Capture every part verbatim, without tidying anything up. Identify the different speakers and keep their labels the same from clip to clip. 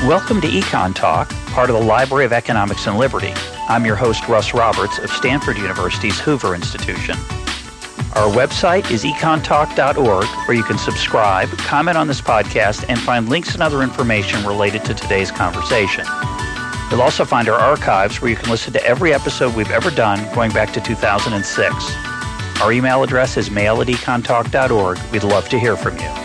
Speaker 1: Welcome to Econ Talk, part of the Library of Economics and Liberty. I'm your host, Russ Roberts of Stanford University's Hoover Institution. Our website is econ talk dot org, where you can subscribe, comment on this podcast, and find links and other information related to today's conversation. You'll also find our archives, where you can listen to every episode we've ever done going back to two thousand six. Our email address is mail at econ talk dot org. We'd love to hear from you.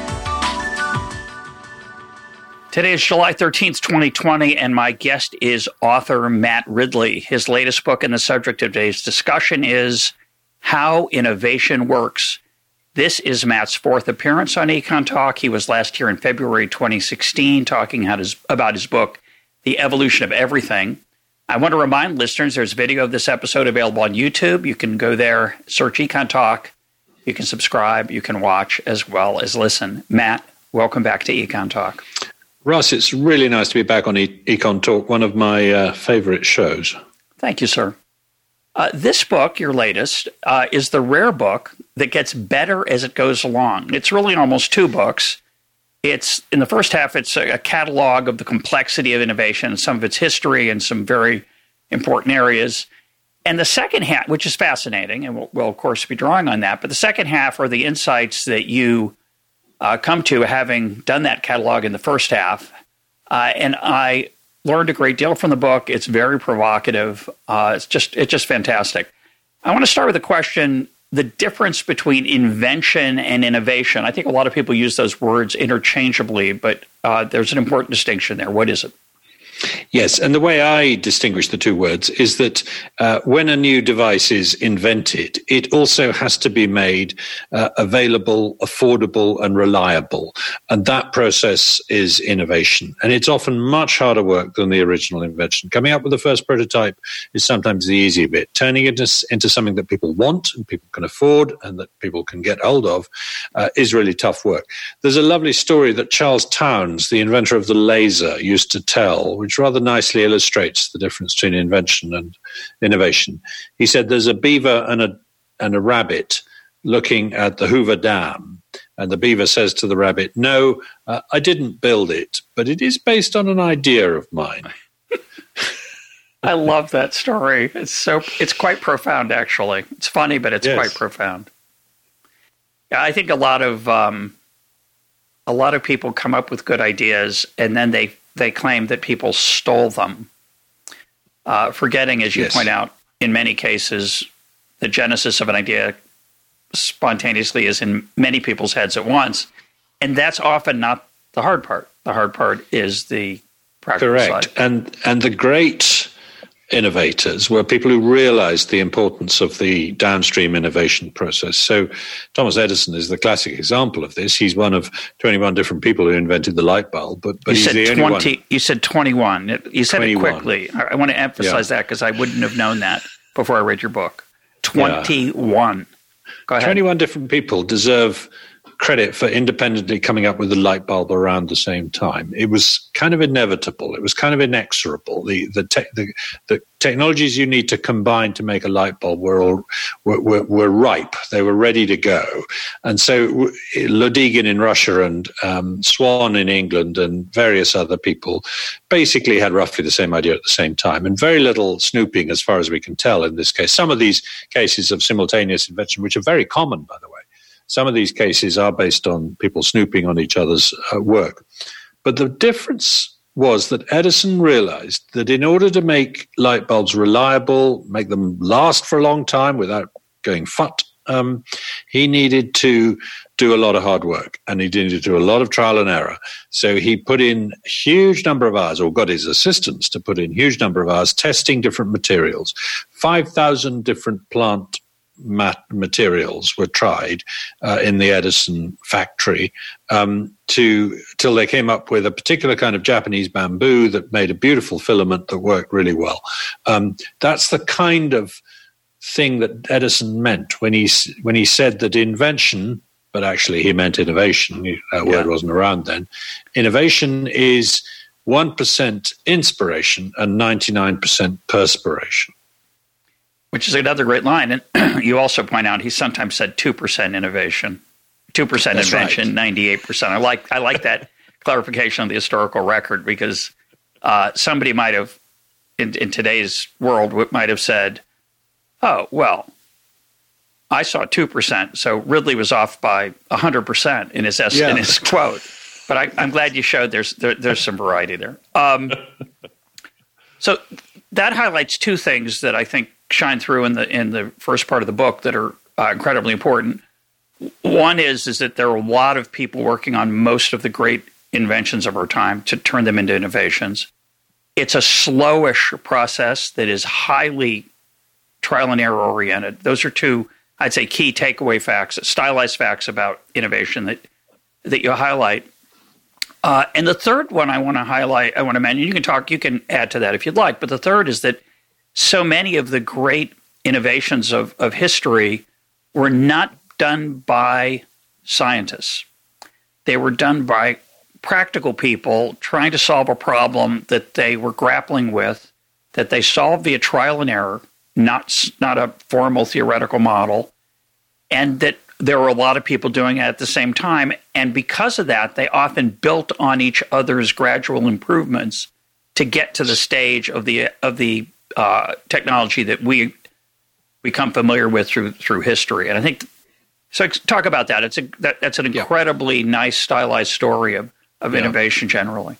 Speaker 1: Today is July thirteenth, twenty twenty, and my guest is author Matt Ridley. His latest book and the subject of today's discussion is How Innovation Works. This is Matt's fourth appearance on Econ Talk. He was last here in February twenty sixteen talking about his book, The Evolution of Everything. I want to remind listeners there's video of this episode available on YouTube. You can go there, search Econ Talk. You can subscribe, you can watch, as well as listen. Matt, welcome back to Econ Talk.
Speaker 2: Russ, it's really nice to be back on e- Econ Talk, one of my uh, favorite shows.
Speaker 1: Thank you, sir. Uh, this book, your latest, uh, is the rare book that gets better as it goes along. It's really almost two books. It's in the first half, it's a, a catalog of the complexity of innovation, some of its history, and some very important areas. And the second half, which is fascinating, and we'll, we'll of course be drawing on that, but the second half are the insights that you Uh, come to having done that catalog in the first half. Uh, and I learned a great deal from the book. It's very provocative. Uh, it's just it's just fantastic. I want to start with a question, the difference between invention and innovation. I think a lot of people use those words interchangeably, but uh, there's an important distinction there. What is it?
Speaker 2: Yes, and the way I distinguish the two words is that uh, when a new device is invented, it also has to be made uh, available, affordable, and reliable. And that process is innovation. And it's often much harder work than the original invention. Coming up with the first prototype is sometimes the easy bit. Turning it into, into something that people want and people can afford and that people can get hold of uh, is really tough work. There's a lovely story that Charles Townes, the inventor of the laser, used to tell, which rather nicely illustrates the difference between invention and innovation. He said there's a beaver and a and a rabbit looking at the Hoover Dam, and the beaver says to the rabbit, "No, uh, I didn't build it, but it is based on an idea of mine."
Speaker 1: I love that story. It's so it's quite profound, actually. It's funny, but it's
Speaker 2: yes.
Speaker 1: quite profound. Yeah, I think a lot of um, a lot of people come up with good ideas, and then they they claim that people stole them, uh, forgetting, as you
Speaker 2: yes.
Speaker 1: point out, in many cases, the genesis of an idea spontaneously is in many people's heads at once. And that's often not the hard part. The hard part is the practical
Speaker 2: Correct.
Speaker 1: side.
Speaker 2: And, and the great innovators were people who realized the importance of the downstream innovation process. So Thomas Edison is the classic example of this. He's one of twenty-one different people who invented the light bulb, but, but
Speaker 1: you
Speaker 2: he's
Speaker 1: said
Speaker 2: the
Speaker 1: twenty,
Speaker 2: only one.
Speaker 1: You said twenty-one. You said
Speaker 2: twenty-one.
Speaker 1: it quickly. I want to emphasize yeah. that because I wouldn't have known that before I read your book. twenty-one. Yeah. Go ahead.
Speaker 2: twenty-one different people deserve credit for independently coming up with the light bulb around the same time. It was kind of inevitable. It was kind of inexorable. The the, te- the, the technologies you need to combine to make a light bulb were all were, were, were ripe. They were ready to go. And so Lodygin in Russia and um, Swan in England and various other people basically had roughly the same idea at the same time, and very little snooping as far as we can tell in this case. Some of these cases of simultaneous invention, which are very common, by the way, some of these cases are based on people snooping on each other's uh, work. But the difference was that Edison realized that in order to make light bulbs reliable, make them last for a long time without going fut, um, he needed to do a lot of hard work, and he needed to do a lot of trial and error. So he put in a huge number of hours, or got his assistants to put in a huge number of hours testing different materials. five thousand different plant mat- materials were tried uh, in the Edison factory um, to till they came up with a particular kind of Japanese bamboo that made a beautiful filament that worked really well. Um, that's the kind of thing that Edison meant when he when he said that invention, but actually he meant innovation. That word yeah. wasn't around then. Innovation is one percent inspiration and ninety-nine percent perspiration.
Speaker 1: Which is another great line. And you also point out he sometimes said two percent innovation, two percent
Speaker 2: That's
Speaker 1: invention,
Speaker 2: right.
Speaker 1: ninety-eight percent. I like I like that clarification of the historical record, because uh, somebody might have, in, in today's world, might have said, oh, well, I saw two percent, so Ridley was off by one hundred percent in his, yeah. in his quote. But I, I'm glad you showed there's there, there's some variety there. Um, so that highlights two things that I think shine through in the in the first part of the book that are uh, incredibly important. One is is that there are a lot of people working on most of the great inventions of our time to turn them into innovations. It's a slowish process that is highly trial and error oriented. Those are two, I'd say, key takeaway facts, stylized facts about innovation that that you highlight. Uh, and the third one I want to highlight, I want to mention, you can talk, you can add to that if you'd like, but the third is that so many of the great innovations of, of history were not done by scientists. They were done by practical people trying to solve a problem that they were grappling with, that they solved via trial and error, not, not a formal theoretical model, and that there were a lot of people doing it at the same time. And because of that, they often built on each other's gradual improvements to get to the stage of the of the uh, technology that we become familiar with through through history. And I think, so talk about that. It's a that, that's an incredibly yeah. nice stylized story of, of yeah. innovation generally.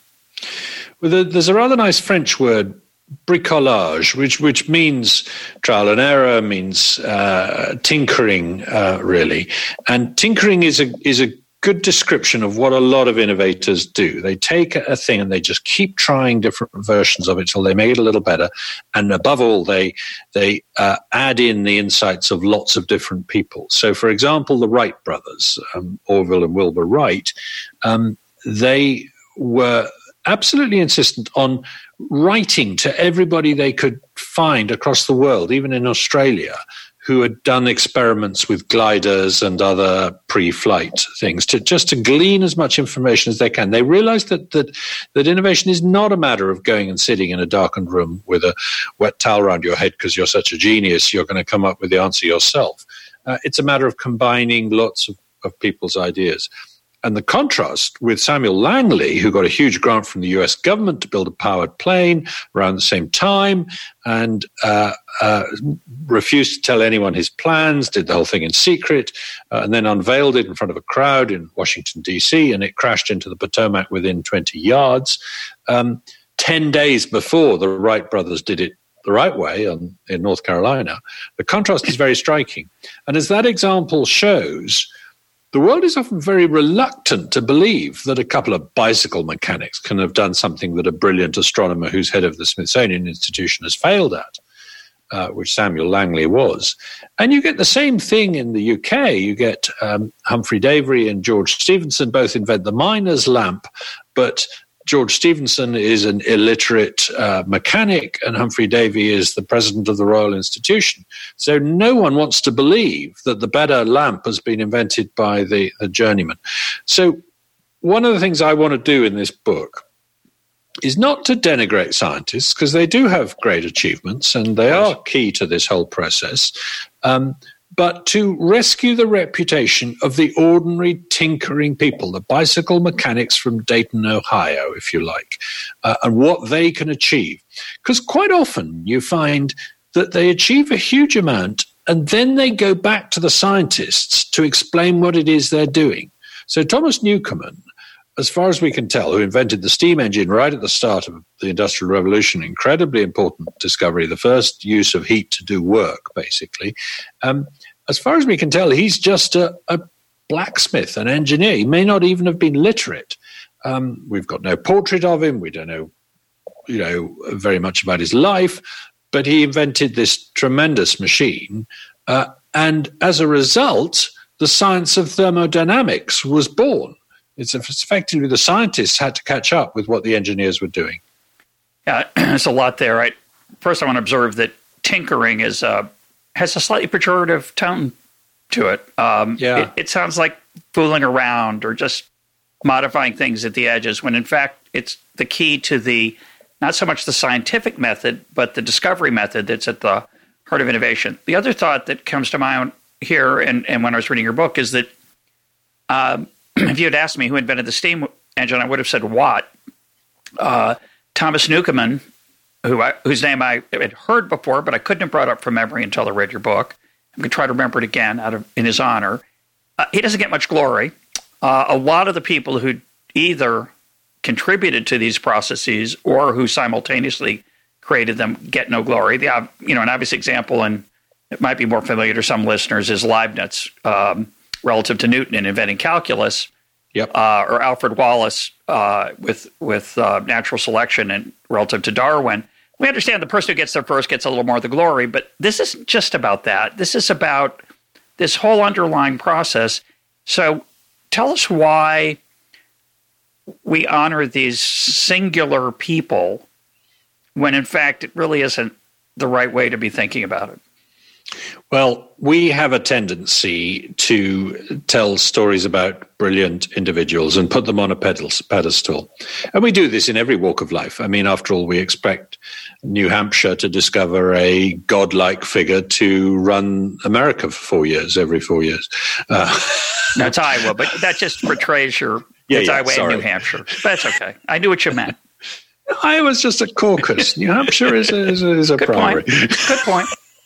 Speaker 2: Well, there's a rather nice French word, bricolage, which which means trial and error, means uh, tinkering, uh, really. And tinkering is a is a good description of what a lot of innovators do. They take a thing and they just keep trying different versions of it till they make it a little better. And above all, they they uh, add in the insights of lots of different people. So, for example, the Wright brothers, um, Orville and Wilbur Wright, um, they were absolutely insistent on writing to everybody they could find across the world, even in Australia, who had done experiments with gliders and other pre-flight things, to just to glean as much information as they can. They realized that that that innovation is not a matter of going and sitting in a darkened room with a wet towel around your head because you're such a genius, you're going to come up with the answer yourself. Uh, it's a matter of combining lots of, of people's ideas. And the contrast with Samuel Langley, who got a huge grant from the U S government to build a powered plane around the same time and uh, uh, refused to tell anyone his plans, did the whole thing in secret, uh, and then unveiled it in front of a crowd in Washington, D C, and it crashed into the Potomac within twenty yards. Um, ten days before the Wright brothers did it the right way on, in North Carolina. The contrast is very striking. And as that example shows, the world is often very reluctant to believe that a couple of bicycle mechanics can have done something that a brilliant astronomer who's head of the Smithsonian Institution has failed at, uh, which Samuel Langley was. And you get the same thing in the U K. You get um, Humphrey Davy and George Stephenson both invent the miner's lamp, but George Stephenson is an illiterate uh, mechanic and Humphrey Davy is the president of the Royal Institution. So no one wants to believe that the better lamp has been invented by the, the journeyman. So one of the things I want to do in this book is not to denigrate scientists, because they do have great achievements and they are key to this whole process, um, but to rescue the reputation of the ordinary tinkering people, the bicycle mechanics from Dayton, Ohio, if you like, uh, and what they can achieve. Because quite often you find that they achieve a huge amount and then they go back to the scientists to explain what it is they're doing. So Thomas Newcomen, as far as we can tell, who invented the steam engine right at the start of the Industrial Revolution, incredibly important discovery, the first use of heat to do work, basically. Um, as far as we can tell, he's just a, a blacksmith, an engineer. He may not even have been literate. Um, we've got no portrait of him. We don't know, you know, very much about his life. But he invented this tremendous machine. Uh, and as a result, the science of thermodynamics was born. It's effectively the scientists had to catch up with what the engineers were doing.
Speaker 1: Yeah, there's a lot there. Right? First, I want to observe that tinkering is uh, has a slightly pejorative tone to it. Um,
Speaker 2: yeah.
Speaker 1: it. It sounds like fooling around or just modifying things at the edges, when in fact it's the key to the, not so much the scientific method, but the discovery method that's at the heart of innovation. The other thought that comes to mind here, and, and when I was reading your book, is that um, if you had asked me who invented the steam engine, I would have said Watt. Uh, Thomas Newcomen, who I, whose name I had heard before, but I couldn't have brought up from memory until I read your book. I'm going to try to remember it again out of in his honor. Uh, he doesn't get much glory. Uh, a lot of the people who either contributed to these processes or who simultaneously created them get no glory. The you know an obvious example, and it might be more familiar to some listeners, is Leibniz um, relative to Newton in inventing calculus.
Speaker 2: Yep.
Speaker 1: Uh, or Alfred Wallace uh, with with uh, natural selection and relative to Darwin. We understand the person who gets there first gets a little more of the glory, but this isn't just about that. This is about this whole underlying process. So tell us why we honor these singular people when, in fact, it really isn't the right way to be thinking about it.
Speaker 2: Well, we have a tendency to tell stories about brilliant individuals and put them on a pedestal. And we do this in every walk of life. I mean, after all, we expect New Hampshire to discover a godlike figure to run America for four years, every four years. Uh,
Speaker 1: That's Iowa, but that just portrays your yeah, it's yeah, Iowa sorry. and New Hampshire. That's okay. I knew what you meant.
Speaker 2: Iowa's just a caucus. New Hampshire is a, is a, is a
Speaker 1: Good
Speaker 2: primary.
Speaker 1: Point. Good point.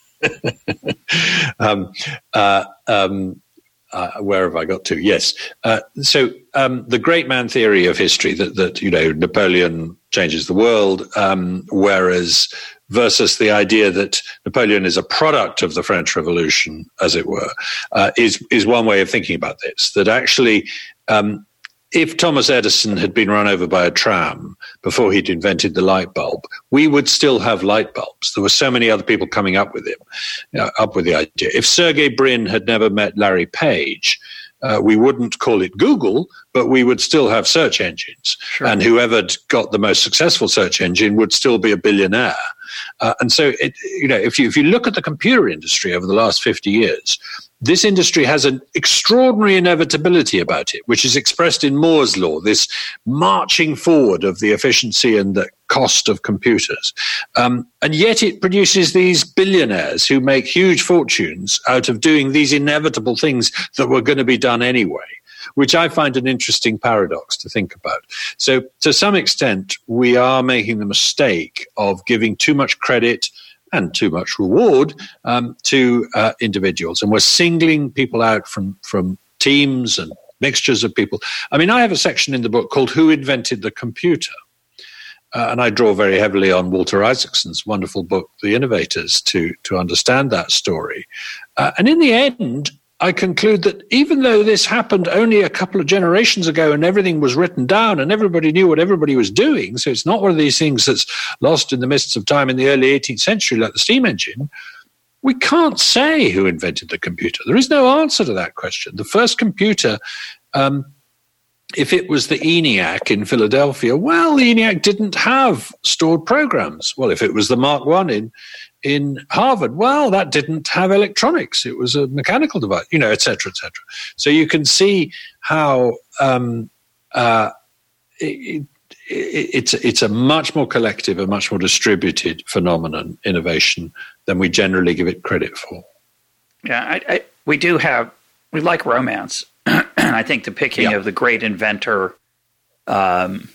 Speaker 2: um, uh, um, uh, where have I got to? Yes. Uh, so um, the great man theory of history that, that you know, Napoleon changes the world, um, whereas versus the idea that Napoleon is a product of the French Revolution, as it were, uh, is is one way of thinking about this. That actually, um, if Thomas Edison had been run over by a tram before he'd invented the light bulb, we would still have light bulbs. There were so many other people coming up with him, uh, up with the idea. If Sergey Brin had never met Larry Page, uh, we wouldn't call it Google, but we would still have search engines. Sure. And whoever got the most successful search engine would still be a billionaire. Uh, and so, it, you know, if you if you look at the computer industry over the last fifty years, this industry has an extraordinary inevitability about it, which is expressed in Moore's law, this marching forward of the efficiency and the cost of computers. Um, and yet it produces these billionaires who make huge fortunes out of doing these inevitable things that were going to be done anyway, which I find an interesting paradox to think about. So to some extent, we are making the mistake of giving too much credit and too much reward um, to uh, individuals. And we're singling people out from, from teams and mixtures of people. I mean, I have a section in the book called Who Invented the Computer? Uh, and I draw very heavily on Walter Isaacson's wonderful book, The Innovators, to, to understand that story. Uh, and in the end, I conclude that even though this happened only a couple of generations ago and everything was written down and everybody knew what everybody was doing, so it's not one of these things that's lost in the mists of time in the early eighteenth century like the steam engine, we can't say who invented the computer. There is no answer to that question. The first computer, um, if it was the ENIAC in Philadelphia, well, the ENIAC didn't have stored programs. Well, if it was the Mark One in in Harvard, well, that didn't have electronics. It was a mechanical device, you know, et cetera, et cetera. So you can see how um, uh, it, it, it's it's a much more collective, a much more distributed phenomenon, innovation, than we generally give it credit for.
Speaker 1: Yeah, I, I, we do have, we like romance. And I think the picking yeah. of the great inventor, um,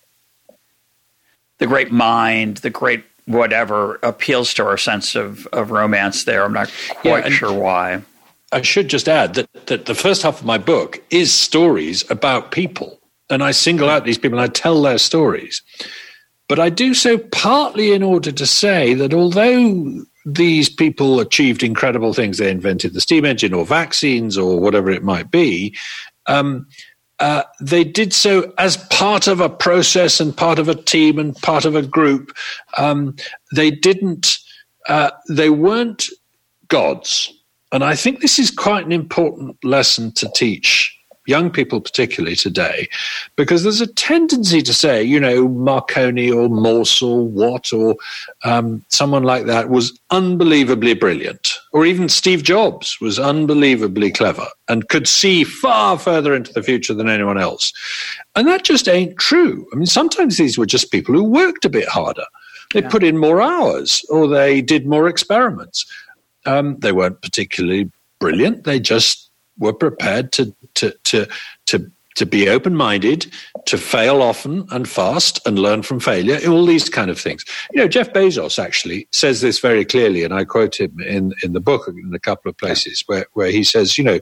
Speaker 1: the great mind, the great whatever appeals to our sense of, of romance there. I'm not quite yeah, sure why.
Speaker 2: I should just add that, that the first half of my book is stories about people. And I single out these people and I tell their stories. But I do so partly in order to say that although these people achieved incredible things, they invented the steam engine or vaccines or whatever it might be, um, Uh, they did so as part of a process and part of a team and part of a group. Um, they didn't, uh, they weren't gods. And I think this is quite an important lesson to teach young people, particularly today, because there's a tendency to say, you know, Marconi or Morse or Watt or um, someone like that was unbelievably brilliant, or even Steve Jobs was unbelievably clever and could see far further into the future than anyone else. And that just ain't true. I mean, sometimes these were just people who worked a bit harder. They yeah. put in more hours or they did more experiments. Um, they weren't particularly brilliant. They just were prepared to to to to to be open-minded, to fail often and fast and learn from failure, all these kind of things. You know, Jeff Bezos actually says this very clearly, and I quote him in, in the book in a couple of places where, where he says, you know,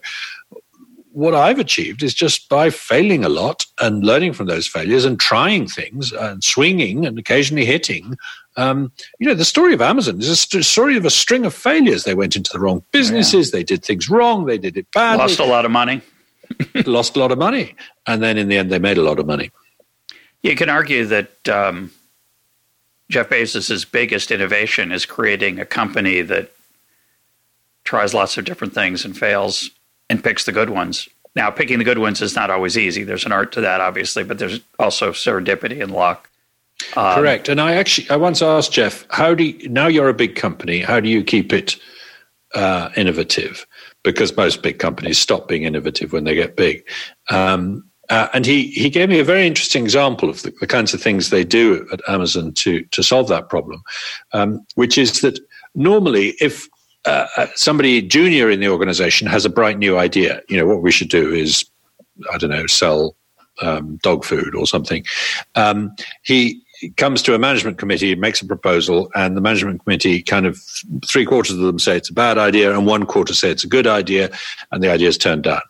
Speaker 2: what I've achieved is just by failing a lot and learning from those failures and trying things and swinging and occasionally hitting. Um, you know, the story of Amazon is a st- story of a string of failures. They went into the wrong businesses. Yeah. They did things wrong. They did it badly.
Speaker 1: Lost a lot of money.
Speaker 2: Lost a lot of money. And then in the end, they made a lot of money.
Speaker 1: You can argue that um, Jeff Bezos' biggest innovation is creating a company that tries lots of different things and fails and picks the good ones. Now, picking the good ones is not always easy. There's an art to that, obviously, but there's also serendipity and luck. Um,
Speaker 2: Correct. And I actually, I once asked Jeff, how do you, now you're a big company, how do you keep it uh, innovative? Because most big companies stop being innovative when they get big. Um, uh, and he, he gave me a very interesting example of the, the kinds of things they do at Amazon to, to solve that problem, um, which is that normally if uh, somebody junior in the organization has a bright new idea, you know, what we should do is, I don't know, sell um, dog food or something. Um, he comes to a management committee, makes a proposal, and the management committee kind of three quarters of them say it's a bad idea and one quarter say it's a good idea, and the idea is turned down.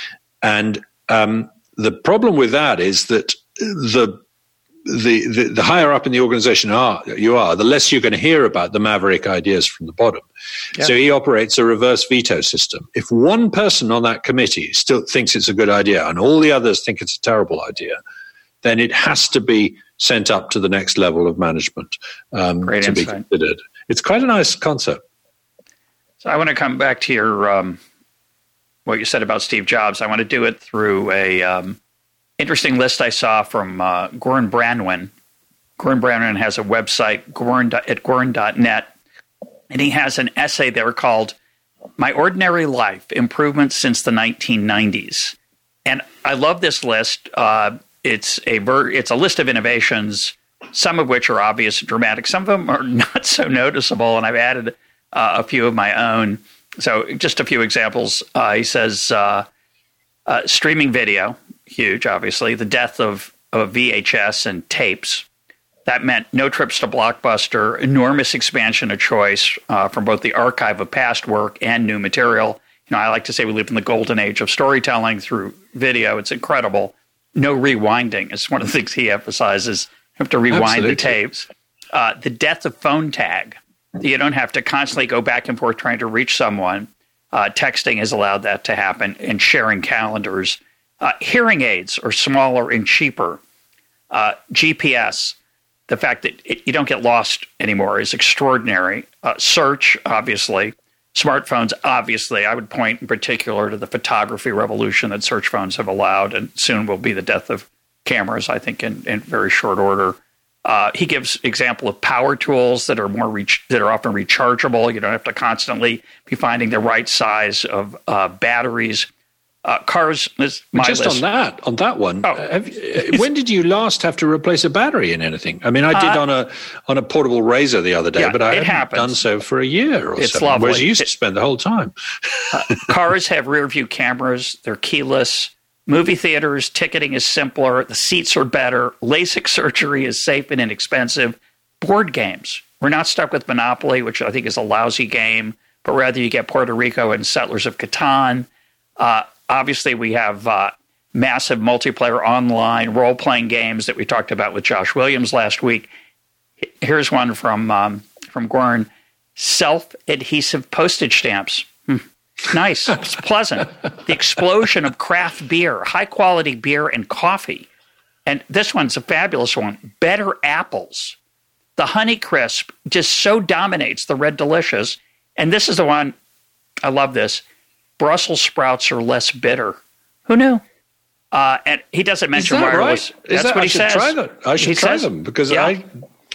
Speaker 2: And um, the problem with that is that the, the the the higher up in the organization are, you are, the less you're going to hear about the maverick ideas from the bottom. Yeah. So he operates a reverse veto system. If one person on that committee still thinks it's a good idea and all the others think it's a terrible idea, then it has to be sent up to the next level of management um, to insight. be considered. It's quite a nice concept.
Speaker 1: So I want to come back to your um, what you said about Steve Jobs. I want to do it through a um, interesting list I saw from uh, Gordon Brandwin. Gordon Brandwin has a website, Gordon, at gordon dot net, and he has an essay there called My Ordinary Life, Improvements Since the nineteen nineties. And I love this list. Uh, It's a ver- it's a list of innovations, some of which are obvious and dramatic. Some of them are not so noticeable, and I've added uh, a few of my own. So just a few examples. Uh, he says uh, uh, streaming video, huge, obviously. The death of, of V H S and tapes. That meant no trips to Blockbuster, enormous expansion of choice uh, from both the archive of past work and new material. You know, I like to say we live in the golden age of storytelling through video. It's incredible. No rewinding is one of the things he emphasizes. You have to rewind Absolutely. the tapes. Uh, the death of phone tag. You don't have to constantly go back and forth trying to reach someone. Uh, texting has allowed that to happen, and sharing calendars. Uh, hearing aids are smaller and cheaper. Uh, G P S, the fact that it, you don't get lost anymore is extraordinary. Uh, search, obviously. Smartphones, obviously, I would point in particular to the photography revolution that search phones have allowed, and soon will be the death of cameras, I think, in, in very short order. Uh, he gives example of power tools that are more reach, that are often rechargeable. You don't have to constantly be finding the right size of uh, batteries. Uh, cars is my
Speaker 2: Just
Speaker 1: list.
Speaker 2: on that, on that one,
Speaker 1: oh.
Speaker 2: have, when did you last have to replace a battery in anything? I mean, I did uh, on a on a portable razor the other day,
Speaker 1: yeah,
Speaker 2: but I haven't
Speaker 1: happens.
Speaker 2: done so for a year or
Speaker 1: it's
Speaker 2: so.
Speaker 1: Lovely.
Speaker 2: Whereas you used
Speaker 1: it,
Speaker 2: to spend the whole time.
Speaker 1: uh, cars have rear view cameras. They're keyless. Movie theaters, ticketing is simpler. The seats are better. LASIK surgery is safe and inexpensive. Board games. We're not stuck with Monopoly, which I think is a lousy game, but rather you get Puerto Rico and Settlers of Catan. Uh, Obviously, we have uh, massive multiplayer online role-playing games that we talked about with Josh Williams last week. Here's one from um, from Gordon. Self-adhesive postage stamps. Hmm. Nice. It's pleasant. The explosion of craft beer, high-quality beer and coffee. And this one's a fabulous one. Better apples. The Honeycrisp just so dominates the Red Delicious. And this is the one, I love this. Brussels sprouts are less bitter. Who knew? Uh, and he doesn't mention
Speaker 2: Is that
Speaker 1: wireless.
Speaker 2: Right? Is
Speaker 1: That's
Speaker 2: that,
Speaker 1: what
Speaker 2: I
Speaker 1: he
Speaker 2: should
Speaker 1: says.
Speaker 2: Try that. I should
Speaker 1: he
Speaker 2: try
Speaker 1: says,
Speaker 2: them because
Speaker 1: yeah.
Speaker 2: I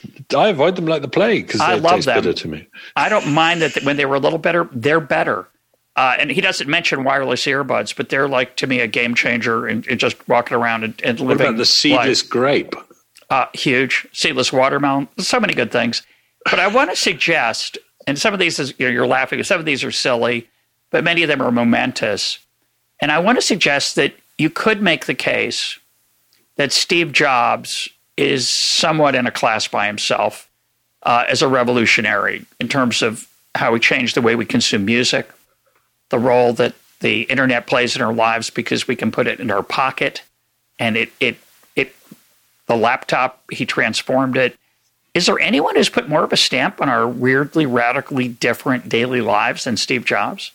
Speaker 2: I avoid them like the plague because they taste them. bitter to me.
Speaker 1: I don't mind that when they were a little better, they're better. Uh, and he doesn't mention wireless earbuds, but they're like to me a game changer and, and just walking around and, and
Speaker 2: what
Speaker 1: living.
Speaker 2: What about the seedless
Speaker 1: life.
Speaker 2: grape?
Speaker 1: Uh, huge. Seedless watermelon. So many good things. But I want to suggest, and some of these is, you know, you're laughing, some of these are silly, but many of them are momentous. And I want to suggest that you could make the case that Steve Jobs is somewhat in a class by himself uh, as a revolutionary in terms of how he changed the way we consume music, the role that the internet plays in our lives because we can put it in our pocket, and it it it the laptop, he transformed it. Is there anyone who's put more of a stamp on our weirdly, radically different daily lives than Steve Jobs?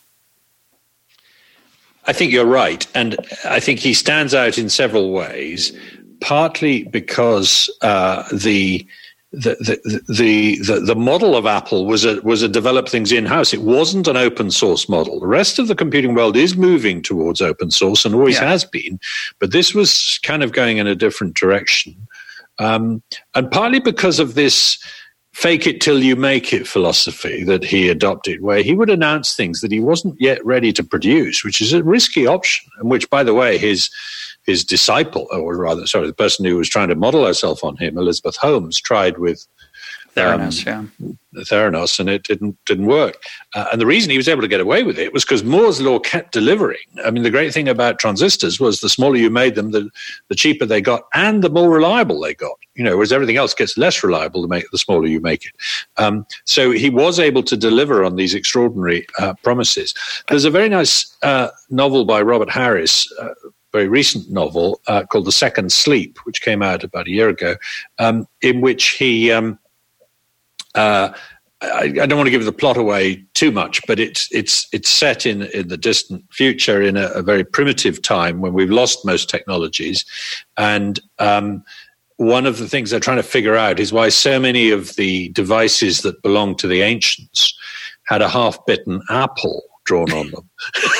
Speaker 2: I think you're right. And I think he stands out in several ways, partly because uh, the, the, the, the, the, the model of Apple was a, was a develop things in-house. It wasn't an open source model. The rest of the computing world is moving towards open source and always yeah. has been. But this was kind of going in a different direction. Um, and partly because of this fake it till you make it philosophy that he adopted, where he would announce things that he wasn't yet ready to produce, which is a risky option, and which, by the way, his his disciple, or rather, sorry, the person who was trying to model herself on him, Elizabeth Holmes, tried with
Speaker 1: Theranos,
Speaker 2: um, yeah. Theranos, and it didn't didn't work. Uh, and the reason he was able to get away with it was because Moore's law kept delivering. I mean, the great thing about transistors was the smaller you made them, the, the cheaper they got, and the more reliable they got. You know, whereas everything else gets less reliable the, make, the smaller you make it. Um, so he was able to deliver on these extraordinary uh, promises. There's a very nice uh, novel by Robert Harris, uh, very recent novel uh, called The Second Sleep, which came out about a year ago, um, in which he... Um, Uh, I, I don't want to give the plot away too much, but it's it's it's set in, in the distant future in a, a very primitive time when we've lost most technologies. And um, one of the things they're trying to figure out is why so many of the devices that belong to the ancients had a half-bitten apple drawn on them.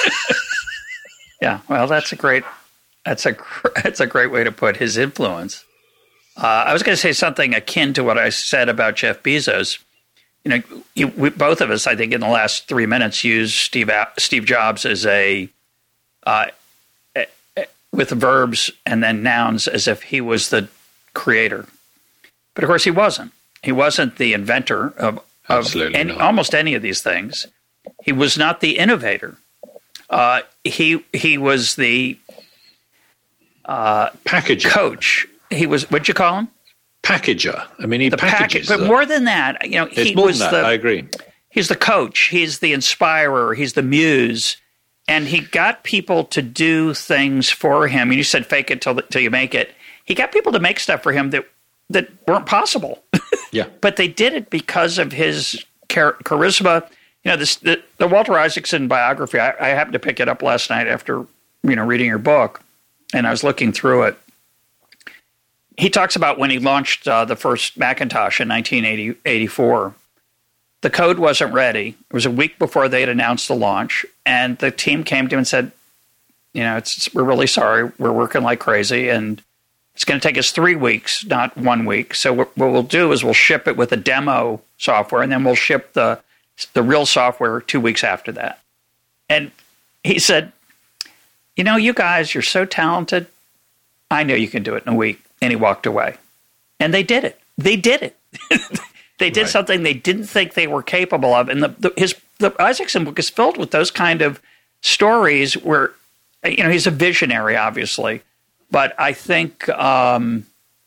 Speaker 1: Yeah, well, that's a great that's a that's a great way to put his influence. Uh, I was going to say something akin to what I said about Jeff Bezos. You know, you, we, both of us, I think, in the last three minutes, used Steve Steve Jobs as a uh, with verbs and then nouns as if he was the creator, but of course he wasn't. He wasn't the inventor of, of any, almost any of these things. He was not the innovator. Uh, he he was the uh,
Speaker 2: packager
Speaker 1: coach. He was, what'd you call him?
Speaker 2: Packager. I mean, he
Speaker 1: the
Speaker 2: packages.
Speaker 1: Package, but more than that, you know, he
Speaker 2: it's more
Speaker 1: was
Speaker 2: than that,
Speaker 1: the.
Speaker 2: I agree.
Speaker 1: He's the coach. He's the inspirer. He's the muse, and he got people to do things for him. And you said, "Fake it till till you make it." He got people to make stuff for him that that weren't possible.
Speaker 2: Yeah,
Speaker 1: but they did it because of his char- charisma. You know, this the, the Walter Isaacson biography. I, I happened to pick it up last night after you know reading your book, and I was looking through it. He talks about when he launched uh, the first Macintosh in nineteen eighty-four. The code wasn't ready. It was a week before they had announced the launch, and the team came to him and said, you know, it's, we're really sorry. We're working like crazy, and it's going to take us three weeks, not one week. So what, what we'll do is we'll ship it with a demo software, and then we'll ship the the real software two weeks after that. And he said, you know, you guys, you're so talented. I know you can do it in a week. And he walked away. And they did it. They did it. They did right. something they didn't think they were capable of. And the, the his the Isaacson book is filled with those kind of stories where, you know, he's a visionary, obviously. But I think um,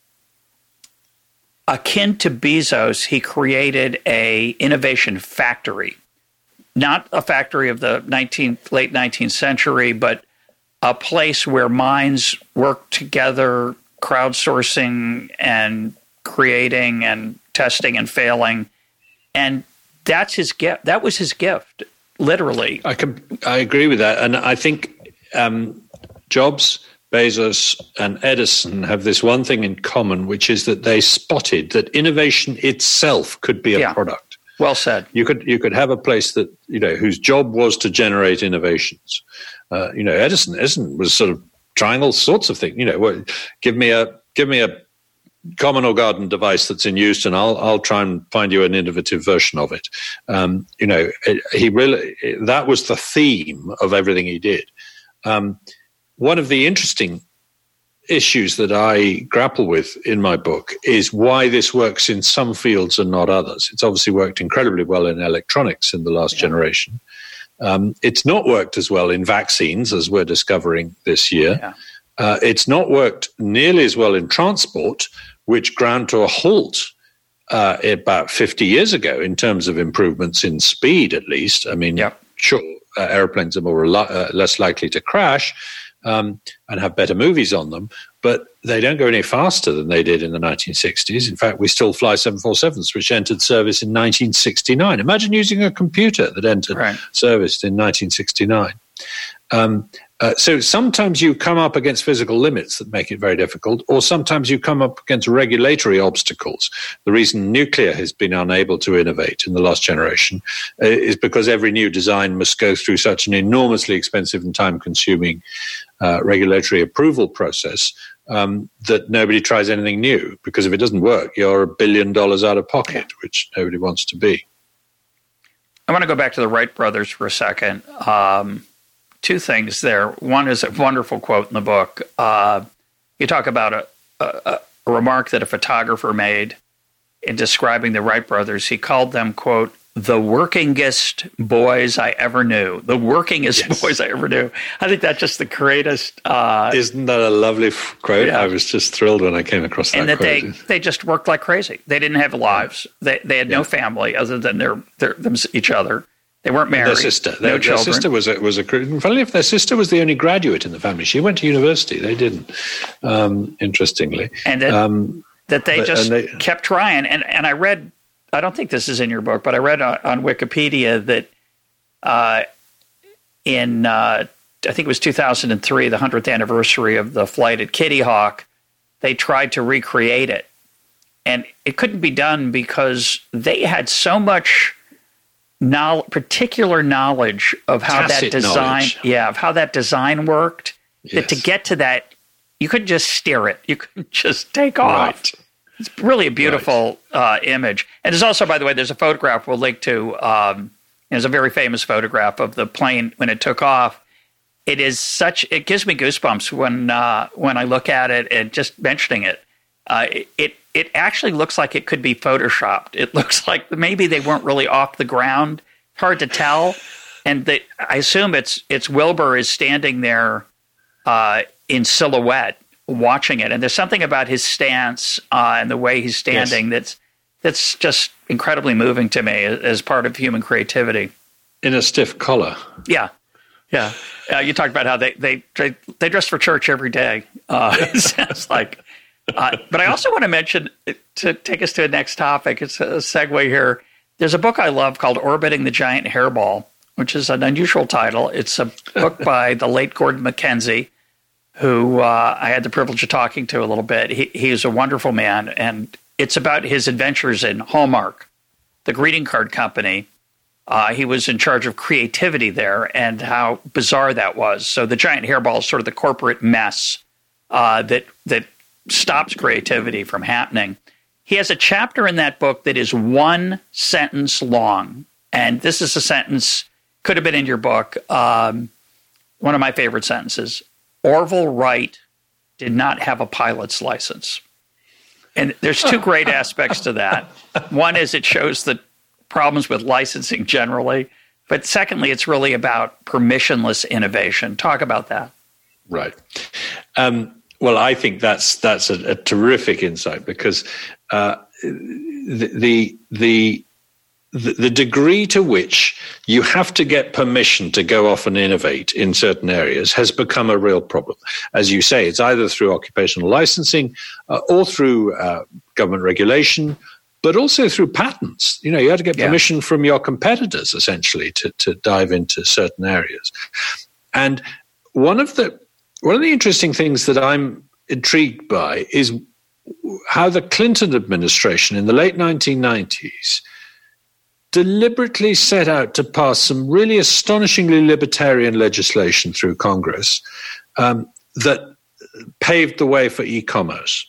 Speaker 1: akin to Bezos, he created a innovation factory. Not a factory of the nineteenth, late nineteenth century, but a place where minds work together, crowdsourcing and creating and testing and failing. And that's his gift. That was his gift, literally.
Speaker 2: I can, I agree with that. And I think um, Jobs, Bezos, and Edison have this one thing in common, which is that they spotted that innovation itself could be a
Speaker 1: yeah.
Speaker 2: product.
Speaker 1: Well said.
Speaker 2: You could you could have a place that, you know, whose job was to generate innovations. Uh, you know, Edison Edison was sort of trying all sorts of things. You know, give me a give me a common or garden device that's in use, and I'll I'll try and find you an innovative version of it. Um, you know, it, he really that was the theme of everything he did. Um, one of the interesting issues that I grapple with in my book is why this works in some fields and not others. It's obviously worked incredibly well in electronics in the last yeah. generation. Um, it's not worked as well in vaccines, as we're discovering this year.
Speaker 1: Yeah.
Speaker 2: Uh, it's not worked nearly as well in transport, which ground to a halt uh, about fifty years ago in terms of improvements in speed, at least. I mean,
Speaker 1: yep.
Speaker 2: sure, uh, airplanes are more uh, less likely to crash um, and have better movies on them, but they don't go any faster than they did in the nineteen sixties. In fact, we still fly seven forty-sevens, which entered service in nineteen sixty-nine. Imagine using a computer that entered right. service in nineteen sixty-nine. Um, uh, so sometimes you come up against physical limits that make it very difficult, or sometimes you come up against regulatory obstacles. The reason nuclear has been unable to innovate in the last generation uh, is because every new design must go through such an enormously expensive and time-consuming uh, regulatory approval process um, that nobody tries anything new, because if it doesn't work, you're a billion dollars out of pocket, which nobody wants to be.
Speaker 1: I want to go back to the Wright brothers for a second. Um, Two things there. One is a wonderful quote in the book. Uh, you talk about a, a, a remark that a photographer made in describing the Wright brothers. He called them, quote, the workingest boys I ever knew. The workingest yes. boys I ever knew. I think that's just the greatest. Uh,
Speaker 2: Isn't that a lovely quote? Yeah. I was just thrilled when I came across that
Speaker 1: and that
Speaker 2: quote.
Speaker 1: They, they just worked like crazy. They didn't have lives. They they had yeah. no family other than their, their them, each other. They weren't married.
Speaker 2: Their sister.
Speaker 1: No
Speaker 2: their,
Speaker 1: children.
Speaker 2: Their sister was a, was a. Funnily enough, their sister was the only graduate in the family. She went to university. They didn't. Um, interestingly,
Speaker 1: and that, um, that they
Speaker 2: but,
Speaker 1: just
Speaker 2: they,
Speaker 1: kept trying. And and I read. I don't think this is in your book, but I read on, on Wikipedia that uh, in uh, I think it was two thousand three, the hundredth anniversary of the flight at Kitty Hawk, they tried to recreate it, and it couldn't be done because they had so much. Knowledge, particular knowledge of how
Speaker 2: Tacit
Speaker 1: that design,
Speaker 2: knowledge.
Speaker 1: yeah, of how that design worked.
Speaker 2: Yes.
Speaker 1: That to get to that, you couldn't just steer it; you couldn't just take off.
Speaker 2: Right.
Speaker 1: It's really a beautiful right. uh, image. And there's also, by the way, there's a photograph we'll link to. Um, there's a very famous photograph of the plane when it took off. It is such; it gives me goosebumps when uh, when I look at it and just mentioning it. Uh, it, it it actually looks like it could be photoshopped. It looks like maybe they weren't really off the ground. Hard to tell. And they, I assume it's it's Wilbur is standing there uh, in silhouette watching it. And there's something about his stance uh, and the way he's standing yes. that's that's just incredibly moving to me as part of human creativity.
Speaker 2: In a stiff collar.
Speaker 1: Yeah. Yeah. Uh, you talked about how they, they, they, they dress for church every day. Uh, it sounds like. Uh, but I also want to mention, to take us to the next topic, it's a segue here. There's a book I love called Orbiting the Giant Hairball, which is an unusual title. It's a book by the late Gordon MacKenzie, who uh, I had the privilege of talking to a little bit. He, he is a wonderful man, and it's about his adventures in Hallmark, the greeting card company. Uh, he was in charge of creativity there and how bizarre that was. So the giant hairball is sort of the corporate mess uh, that that stops creativity from happening. He has a chapter in that book that is one sentence long. And this is a sentence, could have been in your book, um, one of my favorite sentences. Orville Wright did not have a pilot's license. And there's two great aspects to that. One is it shows the problems with licensing generally. But secondly, it's really about permissionless innovation. Talk about that.
Speaker 2: Right. Um, well, I think that's that's a, a terrific insight because uh, the, the the the degree to which you have to get permission to go off and innovate in certain areas has become a real problem. As you say, it's either through occupational licensing uh, or through uh, government regulation, but also through patents. You know, you had to get permission yeah. from your competitors, essentially, to, to dive into certain areas. And one of the one of the interesting things that I'm intrigued by is how the Clinton administration in the late nineteen nineties deliberately set out to pass some really astonishingly libertarian legislation through Congress um, that paved the way for e-commerce.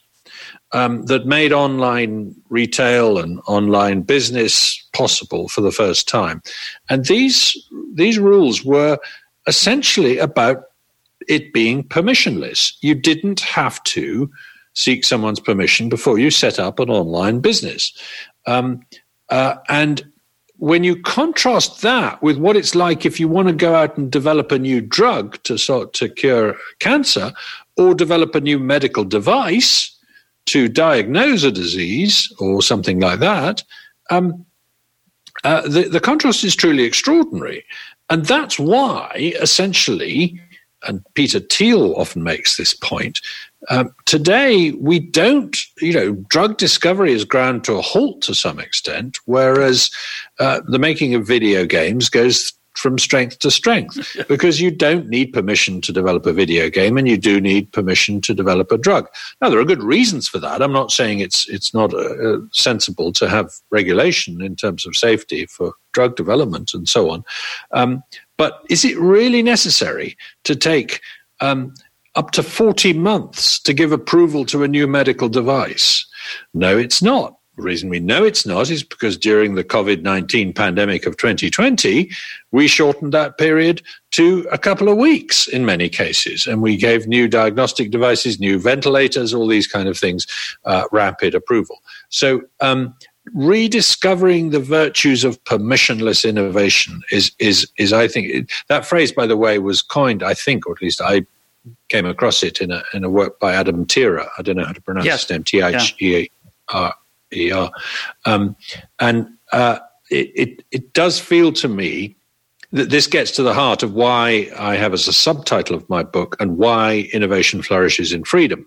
Speaker 2: Um, that made online retail and online business possible for the first time. And these these rules were essentially about it being permissionless. You didn't have to seek someone's permission before you set up an online business. Um, uh, and when you contrast that with what it's like if you want to go out and develop a new drug to sort to cure cancer, or develop a new medical device to diagnose a disease or something like that, um, uh, the, the contrast is truly extraordinary. And that's why, essentially, and Peter Thiel often makes this point, um, today we don't, you know, drug discovery is ground to a halt to some extent, whereas uh, the making of video games goes from strength to strength, because you don't need permission to develop a video game, and you do need permission to develop a drug. Now, there are good reasons for that. I'm not saying it's it's not uh, sensible to have regulation in terms of safety for drug development and so on. Um, but is it really necessary to take um, up to forty months to give approval to a new medical device? No, it's not. The reason we know it's not is because during the COVID nineteen pandemic of twenty twenty, we shortened that period to a couple of weeks in many cases. And we gave new diagnostic devices, new ventilators, all these kind of things, uh, rapid approval. So um, rediscovering the virtues of permissionless innovation is, is, is I think, it, that phrase, by the way, was coined, I think, or at least I came across it in a, in a work by Adam Tira. I don't know how to pronounce
Speaker 1: yes.
Speaker 2: his name, T H E A R. Yeah. Um, and uh, it, it, it does feel to me that this gets to the heart of why I have as a subtitle of my book and why innovation flourishes in freedom.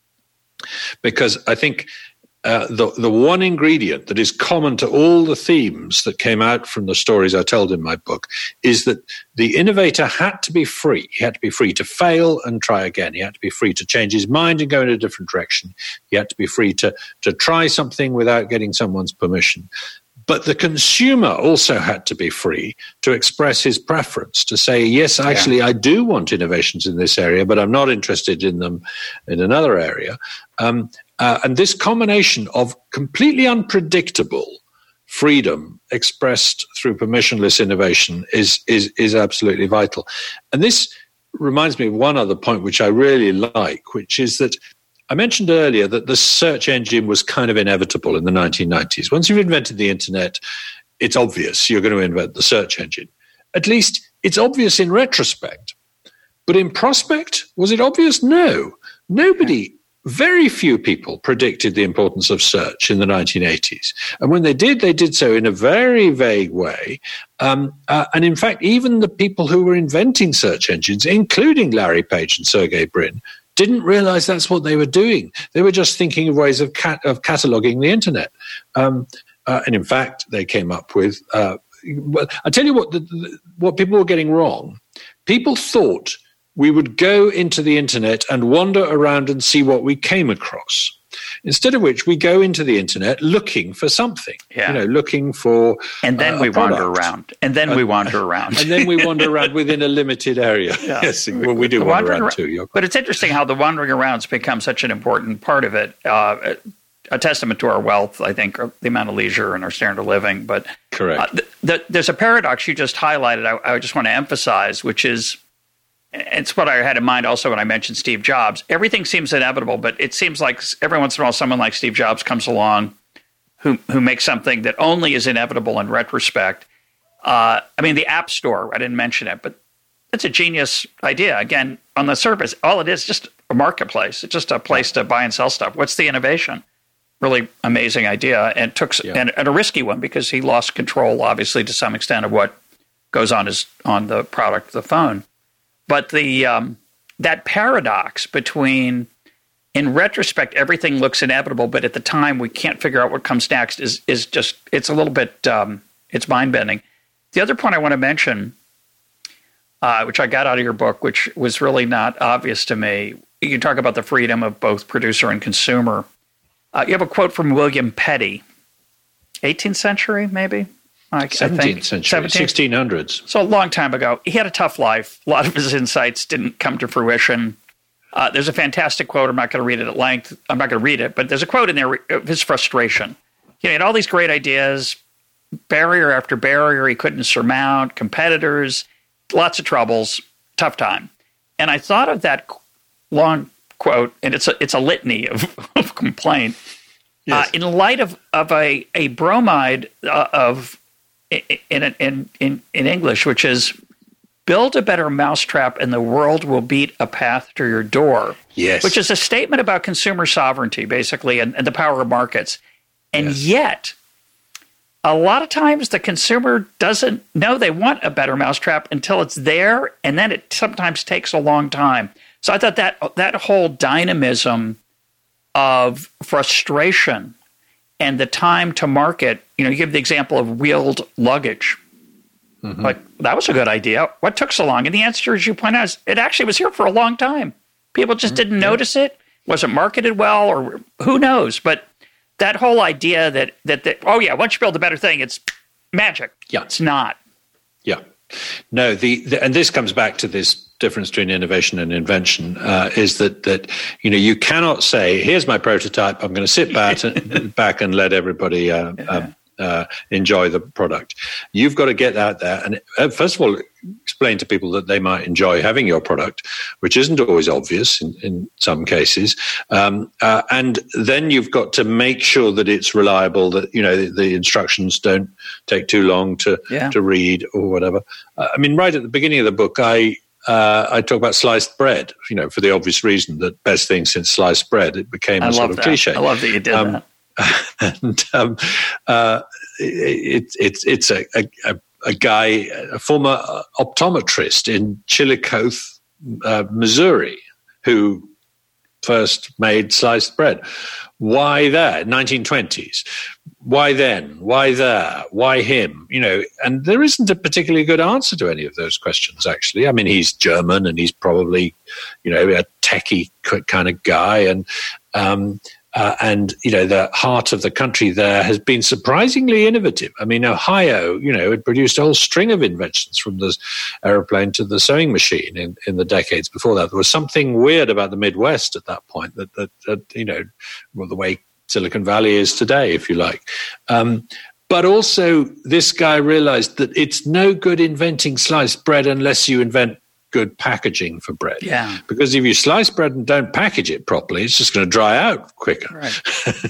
Speaker 2: Because I think uh, the, the one ingredient that is common to all the themes that came out from the stories I told in my book is that the innovator had to be free. He had to be free to fail and try again. He had to be free to change his mind and go in a different direction. He had to be free to, to try something without getting someone's permission. But the consumer also had to be free to express his preference, to say, yes, actually, yeah. I do want innovations in this area, but I'm not interested in them in another area. Um, uh, and this combination of completely unpredictable freedom expressed through permissionless innovation is, is, is absolutely vital. And this reminds me of one other point which I really like, which is that I mentioned earlier that the search engine was kind of inevitable in the nineteen nineties. Once you've invented the internet, it's obvious you're going to invent the search engine. At least it's obvious in retrospect. But in prospect, was it obvious? No. Nobody, very few people predicted the importance of search in the nineteen eighties. And when they did, they did so in a very vague way. Um, uh, and in fact, even the people who were inventing search engines, including Larry Page and Sergey Brin, didn't realize that's what they were doing. They were just thinking of ways of cat- of cataloging the internet. Um, uh, and in fact, they came up with, uh, well, I'll tell you what, the, the, what people were getting wrong. People thought we would go into the internet and wander around and see what we came across. Instead of which we go into the internet looking for something,
Speaker 1: yeah.
Speaker 2: you know, looking for
Speaker 1: and then
Speaker 2: uh,
Speaker 1: we
Speaker 2: product.
Speaker 1: wander around, and then and, we wander around,
Speaker 2: and then we wander around within a limited area. Yeah. Yes, well, we do wander around, around too. You're
Speaker 1: but it's interesting how the wandering around's become such an important part of it. Uh, a testament to our wealth, I think, the amount of leisure and our standard of living. But
Speaker 2: correct.
Speaker 1: Uh, th- th- there's a paradox you just highlighted. I, I just want to emphasize, which is. It's what I had in mind also when I mentioned Steve Jobs. Everything seems inevitable, but it seems like every once in a while someone like Steve Jobs comes along who who makes something that only is inevitable in retrospect. Uh, I mean, the App Store, I didn't mention it, but it's a genius idea. Again, on the surface, all it is just a marketplace. It's just a place to buy and sell stuff. What's the innovation? Really amazing idea, and took yeah. and, and a risky one because he lost control, obviously, to some extent of what goes on his on the product, the phone. But the um, that paradox between, in retrospect, everything looks inevitable, but at the time we can't figure out what comes next is is just, it's a little bit, um, it's mind-bending. The other point I want to mention, uh, which I got out of your book, which was really not obvious to me, you talk about the freedom of both producer and consumer. Uh, you have a quote from William Petty, eighteenth century maybe? I,
Speaker 2: seventeenth
Speaker 1: I think.
Speaker 2: century,
Speaker 1: seventeenth
Speaker 2: sixteen hundreds.
Speaker 1: So a long time ago. He had a tough life. A lot of his insights didn't come to fruition. Uh, there's a fantastic quote. I'm not going to read it at length. I'm not going to read it, but there's a quote in there of his frustration. He had all these great ideas, barrier after barrier he couldn't surmount, competitors, lots of troubles, tough time. And I thought of that long quote, and it's a, it's a litany of, of complaint. Yes. Uh, in light of, of a, a bromide uh, of... In, in in in English, which is build a better mousetrap and the world will beat a path to your door.
Speaker 2: Yes.
Speaker 1: Which is a statement about consumer sovereignty, basically, and, and the power of markets. And yes. yet, a lot of times the consumer doesn't know they want a better mousetrap until it's there, and then it sometimes takes a long time. So I thought that that whole dynamism of frustration and the time to market, you know, you give the example of wheeled luggage. Mm-hmm. Like, that was a good idea. What took so long? And the answer, as you point out, is it actually was here for a long time. People just mm-hmm. didn't notice it, wasn't marketed well, or who knows. But that whole idea that, that, that oh, yeah, once you build a better thing, it's magic.
Speaker 2: Yeah.
Speaker 1: It's not.
Speaker 2: Yeah. No, the, the and this comes back to this difference between innovation and invention, uh, is that, that, you know, you cannot say, here's my prototype, I'm going to sit back and, back and let everybody uh, yeah. uh, uh, enjoy the product. You've got to get out there and, uh, first of all, explain to people that they might enjoy having your product, which isn't always obvious in, in some cases. Um, uh, and then you've got to make sure that it's reliable, that, you know, the, the instructions don't take too long to, yeah. to read or whatever. Uh, I mean, right at the beginning of the book, I, Uh, I talk about sliced bread, you know, for the obvious reason that best thing since sliced bread. It became a I sort of
Speaker 1: that.
Speaker 2: cliche.
Speaker 1: I love that you did um,
Speaker 2: that. And um, uh, it, it, it's a, a, a guy, a former optometrist in Chillicothe, uh, Missouri, who first made sliced bread. Why there? nineteen twenties. Why then? Why there? Why him? You know, and there isn't a particularly good answer to any of those questions, actually. I mean, he's German and he's probably, you know, a techie kind of guy. And, um, uh, and you know, the heart of the country there has been surprisingly innovative. I mean, Ohio, you know, it produced a whole string of inventions from the aeroplane to the sewing machine in, in the decades before that. There was something weird about the Midwest at that point that, that, that you know, well, the way Silicon Valley is today, if you like. Um, but also, this guy realized that it's no good inventing sliced bread unless you invent good packaging for bread.
Speaker 1: Yeah.
Speaker 2: Because if you slice bread and don't package it properly, it's just going to dry out quicker.
Speaker 1: Right.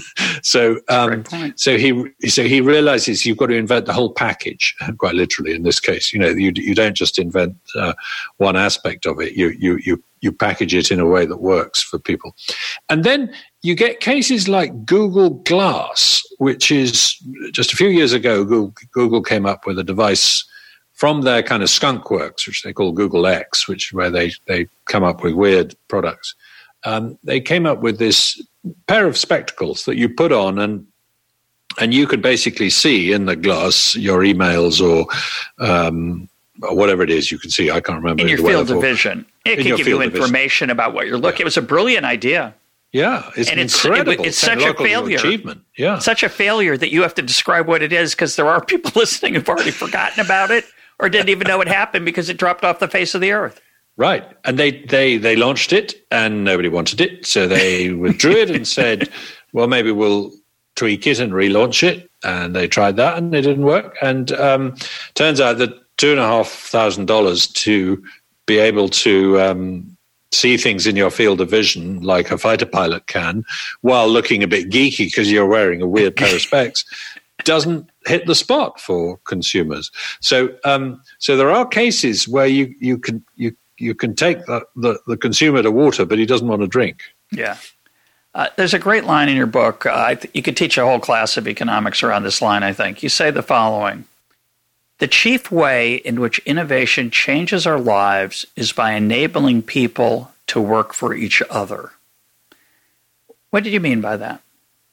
Speaker 2: so, um, so he so he realizes you've got to invent the whole package, quite literally in this case. You know, you you don't just invent uh, one aspect of it. You you you you package it in a way that works for people, and then you get cases like Google Glass, which is just a few years ago, Google, Google came up with a device from their kind of skunk works, which they call Google X, which where they, they come up with weird products. Um, they came up with this pair of spectacles that you put on, and and you could basically see in the glass your emails or um, or whatever it is you can see. I can't remember.
Speaker 1: In your field of vision. It can give you information about what you're looking. Yeah. It was a brilliant idea.
Speaker 2: Yeah, it's
Speaker 1: and
Speaker 2: incredible.
Speaker 1: It's, it's such a failure.
Speaker 2: Achievement. Yeah,
Speaker 1: such a failure that you have to describe what it is, because there are people listening who've already forgotten about it or didn't even know it happened because it dropped off the face of the earth.
Speaker 2: Right, and they they they launched it and nobody wanted it, so they withdrew it and said, "Well, maybe we'll tweak it and relaunch it." And they tried that and it didn't work. And um, turns out that two and a half thousand dollars to be able to um, see things in your field of vision like a fighter pilot can, while looking a bit geeky because you're wearing a weird pair of specs, doesn't hit the spot for consumers. So, um, so there are cases where you you can you you can take the, the, the consumer to water, but he doesn't want to drink.
Speaker 1: Yeah. Uh, there's a great line in your book. Uh, I th- you could teach a whole class of economics around this line, I think. You say the following: the chief way in which innovation changes our lives is by enabling people to work for each other. What did you mean by that?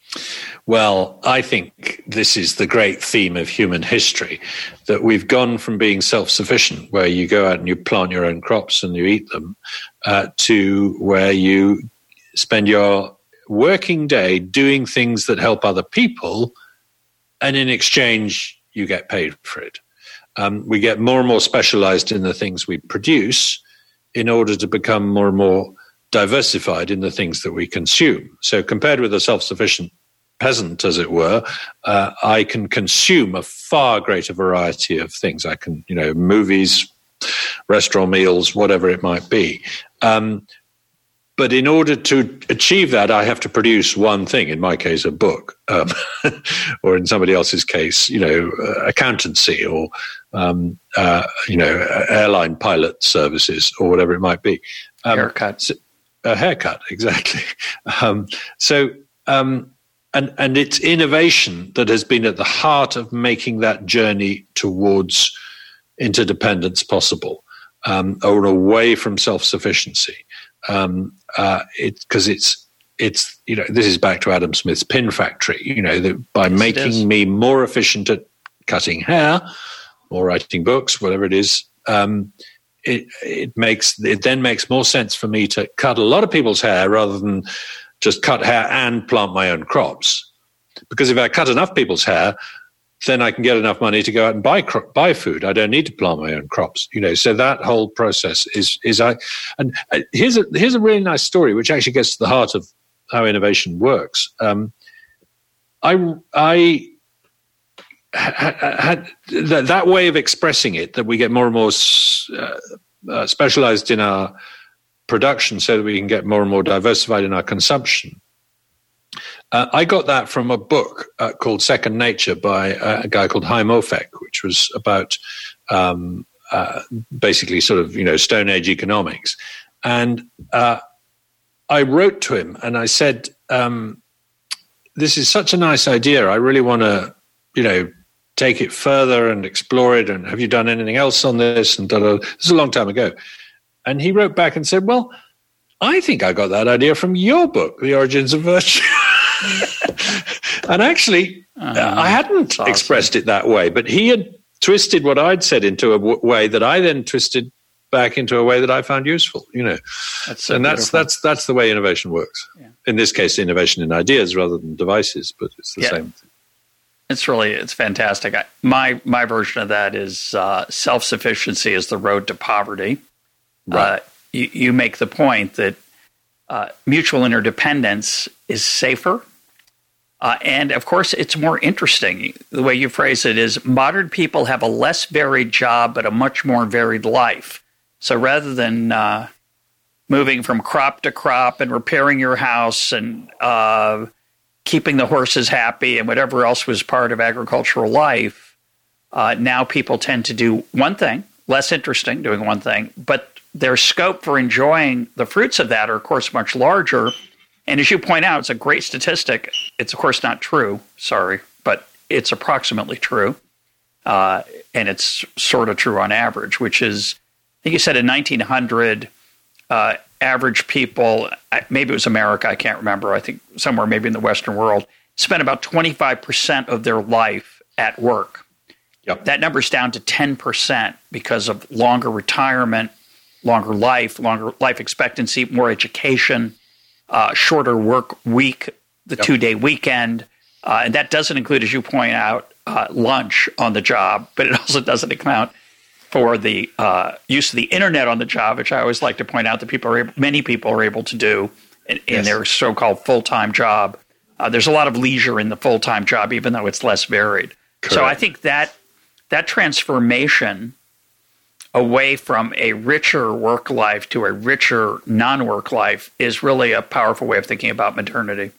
Speaker 2: Well, I think this is the great theme of human history, that we've gone from being self-sufficient, where you go out and you plant your own crops and you eat them, uh, to where you spend your working day doing things that help other people, and in exchange, you get paid for it. Um, we get more and more specialized in the things we produce in order to become more and more diversified in the things that we consume. So compared with a self-sufficient peasant, as it were, uh, I can consume a far greater variety of things. I can, you know, movies, restaurant meals, whatever it might be. Um, but in order to achieve that, I have to produce one thing, in my case, a book, um, or in somebody else's case, you know, uh, accountancy or um, uh, you know, airline pilot services or whatever it might be.
Speaker 1: Um, haircut.
Speaker 2: So, a haircut, exactly. Um, so, um, and and it's innovation that has been at the heart of making that journey towards interdependence possible, um, or away from self-sufficiency. Um, uh, it because it's it's you know this is back to Adam Smith's pin factory. You know that by yes, making me more efficient at cutting hair or writing books, whatever it is. Um, It, it makes it then makes more sense for me to cut a lot of people's hair rather than just cut hair and plant my own crops. Because if I cut enough people's hair, then I can get enough money to go out and buy buy food. I don't need to plant my own crops, you know. So that whole process is is I. And here's a here's a really nice story which actually gets to the heart of how innovation works. Um, I I. Had that, that way of expressing it, that we get more and more uh, uh, specialized in our production so that we can get more and more diversified in our consumption. Uh, I got that from a book uh, called Second Nature by uh, a guy called Chaim Ophek, which was about um, uh, basically sort of, you know, Stone Age economics. And uh, I wrote to him and I said, um, this is such a nice idea. I really want to, you know, take it further and explore it. And have you done anything else on this? And da, da. This is a long time ago. And he wrote back and said, well, I think I got that idea from your book, The Origins of Virtue. And actually, uh, I hadn't awesome. expressed it that way, but he had twisted what I'd said into a w- way that I then twisted back into a way that I found useful, you know. That's so and that's, that's, that's the way innovation works. Yeah. In this case, innovation in ideas rather than devices, but it's the yeah. same thing.
Speaker 1: It's really, it's fantastic. I, my my version of that is uh, self-sufficiency is the road to poverty. Right. Uh, you, you make the point that uh, mutual interdependence is safer. Uh, and, of course, it's more interesting. The way you phrase it is modern people have a less varied job but a much more varied life. So rather than uh, moving from crop to crop and repairing your house and uh keeping the horses happy and whatever else was part of agricultural life, uh, now people tend to do one thing, less interesting doing one thing, but their scope for enjoying the fruits of that are, of course, much larger. And as you point out, it's a great statistic. It's, of course, not true, sorry, but it's approximately true. Uh, and it's sort of true on average, which is, I think you said in nineteen hundred, uh, average people, maybe it was America, I can't remember, I think somewhere maybe in the Western world, spent about twenty-five percent of their life at work. Yep. That number's down to ten percent because of longer retirement, longer life, longer life expectancy, more education, uh, shorter work week, the yep. two-day weekend. Uh, and that doesn't include, as you point out, uh, lunch on the job, but it also doesn't account for the uh, use of the internet on the job, which I always like to point out that people are able, many people are able to do in, in yes. their so-called full-time job. Uh, there's a lot of leisure in the full-time job, even though it's less varied. Correct. So I think that that transformation away from a richer work life to a richer non-work life is really a powerful way of thinking about modernity.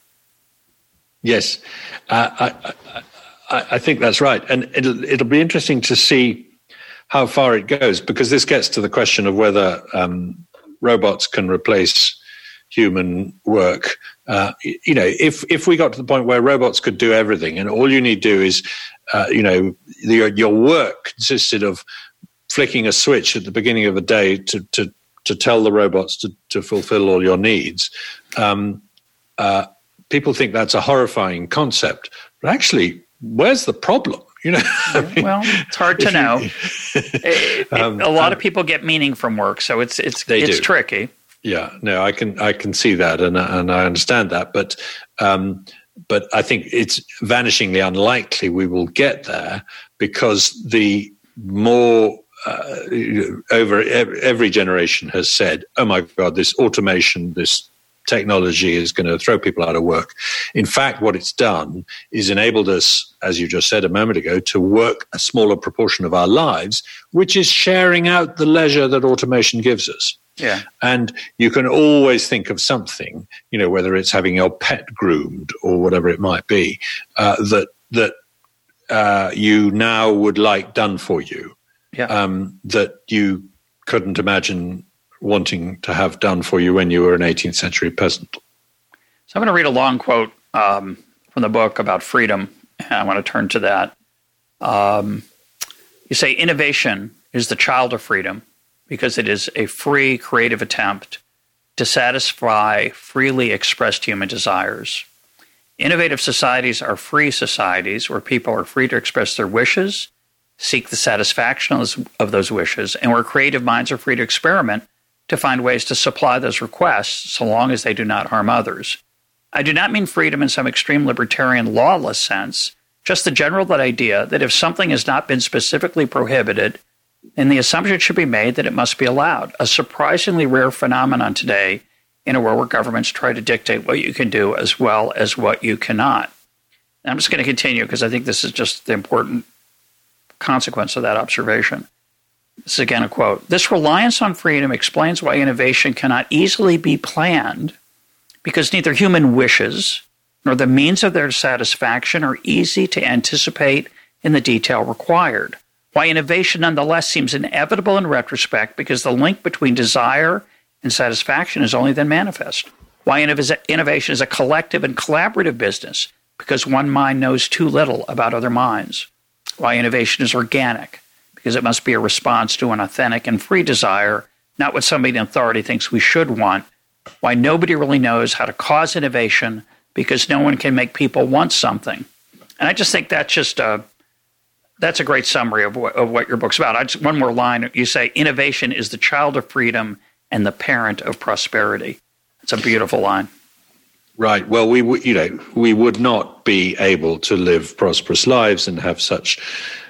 Speaker 2: Yes, uh, I, I, I think that's right. And it'll, it'll be interesting to see how far it goes, because this gets to the question of whether um, robots can replace human work. Uh, you know, if if we got to the point where robots could do everything, and all you need to do is, uh, you know, your, your work consisted of flicking a switch at the beginning of a day to to to tell the robots to to fulfill all your needs. Um, uh, people think that's a horrifying concept, but actually, where's the problem? You know, I mean,
Speaker 1: well, it's hard to know. You, it, um, a lot of people get meaning from work, so it's it's it's do. tricky.
Speaker 2: Yeah, no, I can I can see that, and and I understand that, but um, but I think it's vanishingly unlikely we will get there, because the more uh, over every generation has said, "Oh my God, this automation, this technology is going to throw people out of work." In fact, what it's done is enabled us, as you just said a moment ago, to work a smaller proportion of our lives, which is sharing out the leisure that automation gives us.
Speaker 1: Yeah.
Speaker 2: And you can always think of something, you know, whether it's having your pet groomed or whatever it might be, uh, that that uh, you now would like done for you.
Speaker 1: yeah.
Speaker 2: um, that you couldn't imagine wanting to have done for you when you were an eighteenth century peasant.
Speaker 1: So I'm going to read a long quote um, from the book about freedom, and I want to turn to that. Um, you say, innovation is the child of freedom because it is a free, creative attempt to satisfy freely expressed human desires. Innovative societies are free societies where people are free to express their wishes, seek the satisfaction of those wishes, and where creative minds are free to experiment to find ways to supply those requests so long as they do not harm others. I do not mean freedom in some extreme libertarian lawless sense, just the general idea that if something has not been specifically prohibited, then the assumption should be made that it must be allowed, a surprisingly rare phenomenon today in a world where governments try to dictate what you can do as well as what you cannot. And I'm just going to continue because I think this is just the important consequence of that observation. This is again a quote. This reliance on freedom explains why innovation cannot easily be planned because neither human wishes nor the means of their satisfaction are easy to anticipate in the detail required. Why innovation nonetheless seems inevitable in retrospect because the link between desire and satisfaction is only then manifest. Why innovation is a collective and collaborative business because one mind knows too little about other minds. Why innovation is organic because it must be a response to an authentic and free desire, not what somebody in authority thinks we should want. Why nobody really knows how to cause innovation because no one can make people want something. And I just think that's just a, that's a great summary of what, of what your book's about. I just, one more line. You say, innovation is the child of freedom and the parent of prosperity. It's a beautiful line.
Speaker 2: Right. Well, we w- you know we would not be able to live prosperous lives and have such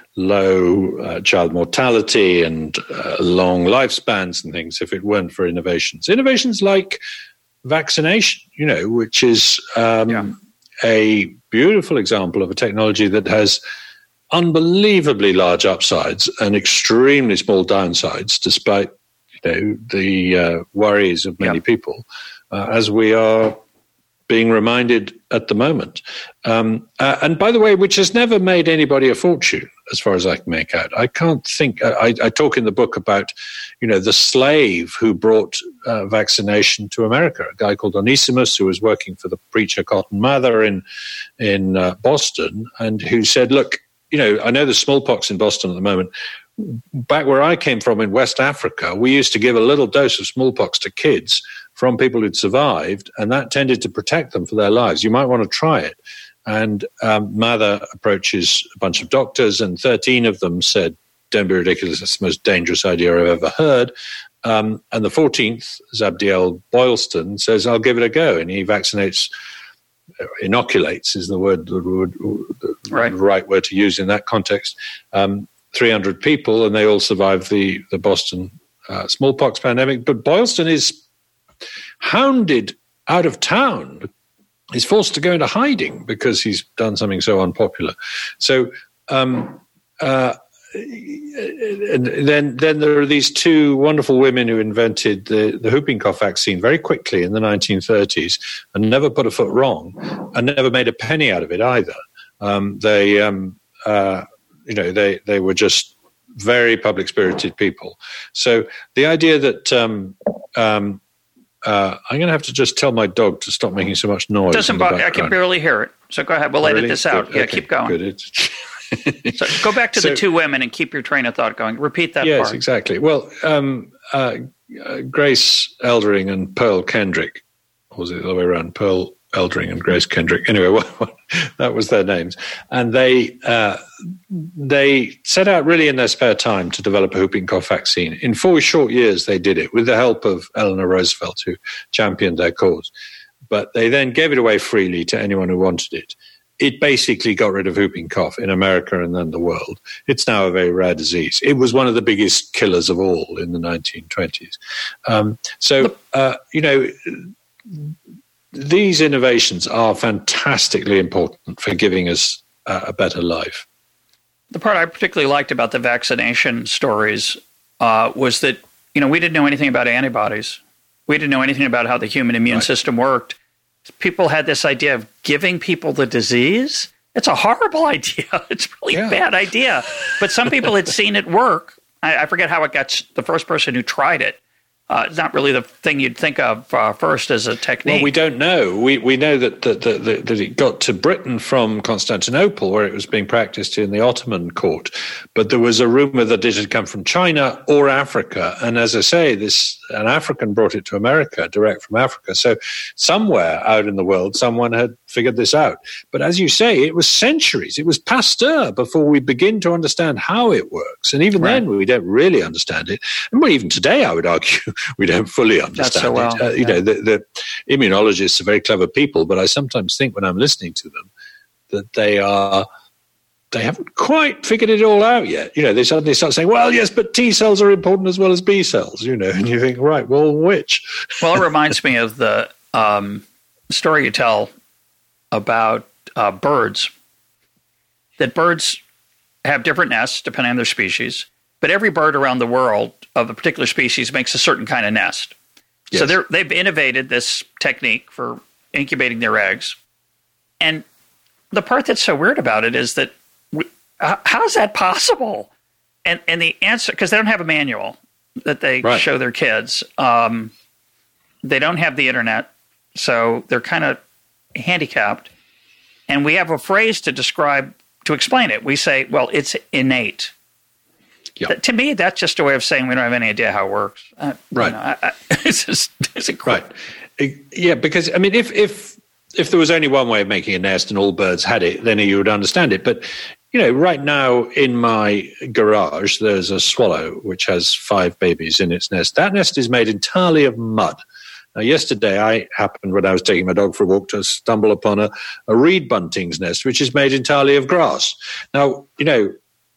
Speaker 2: low uh, child mortality and uh, long lifespans and things if it weren't for innovations. Innovations like vaccination, you know, which is um, yeah. a beautiful example of a technology that has unbelievably large upsides and extremely small downsides, despite you know the uh, worries of many yeah. people, uh, as we are being reminded at the moment. Um, uh, and by the way, which has never made anybody a fortune, as far as I can make out. I can't think, I, I talk in the book about, you know, the slave who brought uh, vaccination to America, a guy called Onesimus, who was working for the preacher Cotton Mather in, in uh, Boston, and who said, look, you know, I know there's smallpox in Boston at the moment. Back where I came from in West Africa, we used to give a little dose of smallpox to kids from people who'd survived, and that tended to protect them for their lives. You might want to try it. And um, Mather approaches a bunch of doctors, and thirteen of them said, don't be ridiculous, that's the most dangerous idea I've ever heard. Um, and the fourteenth, Zabdiel Boylston, says, I'll give it a go. And he vaccinates, inoculates is the word, the, the, right. the right word to use in that context, um, three hundred people, and they all survived the, the Boston uh, smallpox pandemic. But Boylston is hounded out of town. He's forced to go into hiding because he's done something so unpopular. So um, uh, and then then there are these two wonderful women who invented the, the whooping cough vaccine very quickly in the nineteen thirties and never put a foot wrong and never made a penny out of it either. Um, they, um, uh, you know, they, they were just very public-spirited people. So the idea that um, um, Uh, I'm going to have to just tell my dog to stop making so much noise.
Speaker 1: Doesn't bother. I can barely hear it. So go ahead. We'll
Speaker 2: really?
Speaker 1: edit this out.
Speaker 2: Good.
Speaker 1: Yeah,
Speaker 2: okay.
Speaker 1: keep going.
Speaker 2: Good.
Speaker 1: So go back to
Speaker 2: so,
Speaker 1: the two women and keep your train of thought going. Repeat that
Speaker 2: yes,
Speaker 1: part.
Speaker 2: Yes, exactly. Well, um, uh, Grace Eldring and Pearl Kendrick, or was it the other way around? Pearl Eldring and Grace Kendrick. Anyway, well, that was their names. And they uh, they set out really in their spare time to develop a whooping cough vaccine. In four short years, they did it with the help of Eleanor Roosevelt, who championed their cause. But they then gave it away freely to anyone who wanted it. It basically got rid of whooping cough in America and then the world. It's now a very rare disease. It was one of the biggest killers of all in the nineteen twenties. Um, so, uh, you know, these innovations are fantastically important for giving us uh, a better life.
Speaker 1: The part I particularly liked about the vaccination stories uh, was that, you know, we didn't know anything about antibodies. We didn't know anything about how the human immune right. system worked. People had this idea of giving people the disease. It's a horrible idea. It's a really yeah. bad idea. But some people had seen it work I, I forget how it got. The first person who tried it. Uh, it's not really the thing you'd think of uh, first as a technique.
Speaker 2: Well, we don't know. We we know that that, that that that it got to Britain from Constantinople, where it was being practiced in the Ottoman court. But there was a rumor that it had come from China or Africa. And as I say, this an African brought it to America, direct from Africa. So somewhere out in the world, someone had figured this out. But as you say, it was centuries. It was Pasteur before we begin to understand how it works. And even right. then, we don't really understand it. And well, even today, I would argue, we don't fully understand
Speaker 1: so well,
Speaker 2: it. Uh,
Speaker 1: yeah.
Speaker 2: You know, the, the immunologists are very clever people, but I sometimes think when I'm listening to them that they are they haven't quite figured it all out yet. You know, they suddenly start saying, "Well, yes, but T cells are important as well as B cells." You know, and you think, right, well, which?
Speaker 1: Well, it reminds me of the um, story you tell about uh, birds. That birds have different nests depending on their species, but every bird around the world of a particular species makes a certain kind of nest. Yes. So they're, they've innovated this technique for incubating their eggs. And the part that's so weird about it is that, we, uh, how is that possible? And and the answer, because they don't have a manual that they right. show their kids. Um, they don't have the internet, so they're kind of handicapped. And we have a phrase to describe, to explain it. We say, well, it's innate. Yep. To me, that's just a way of saying we don't have any idea how it works. Uh,
Speaker 2: right.
Speaker 1: You know, I, I, it's just, it's incredible.
Speaker 2: Right. Yeah, because, I mean, if, if, if there was only one way of making a nest and all birds had it, then you would understand it. But, you know, right now in my garage, there's a swallow which has five babies in its nest. That nest is made entirely of mud. Now, yesterday, I happened, when I was taking my dog for a walk, to stumble upon a, a reed bunting's nest, which is made entirely of grass. Now, you know,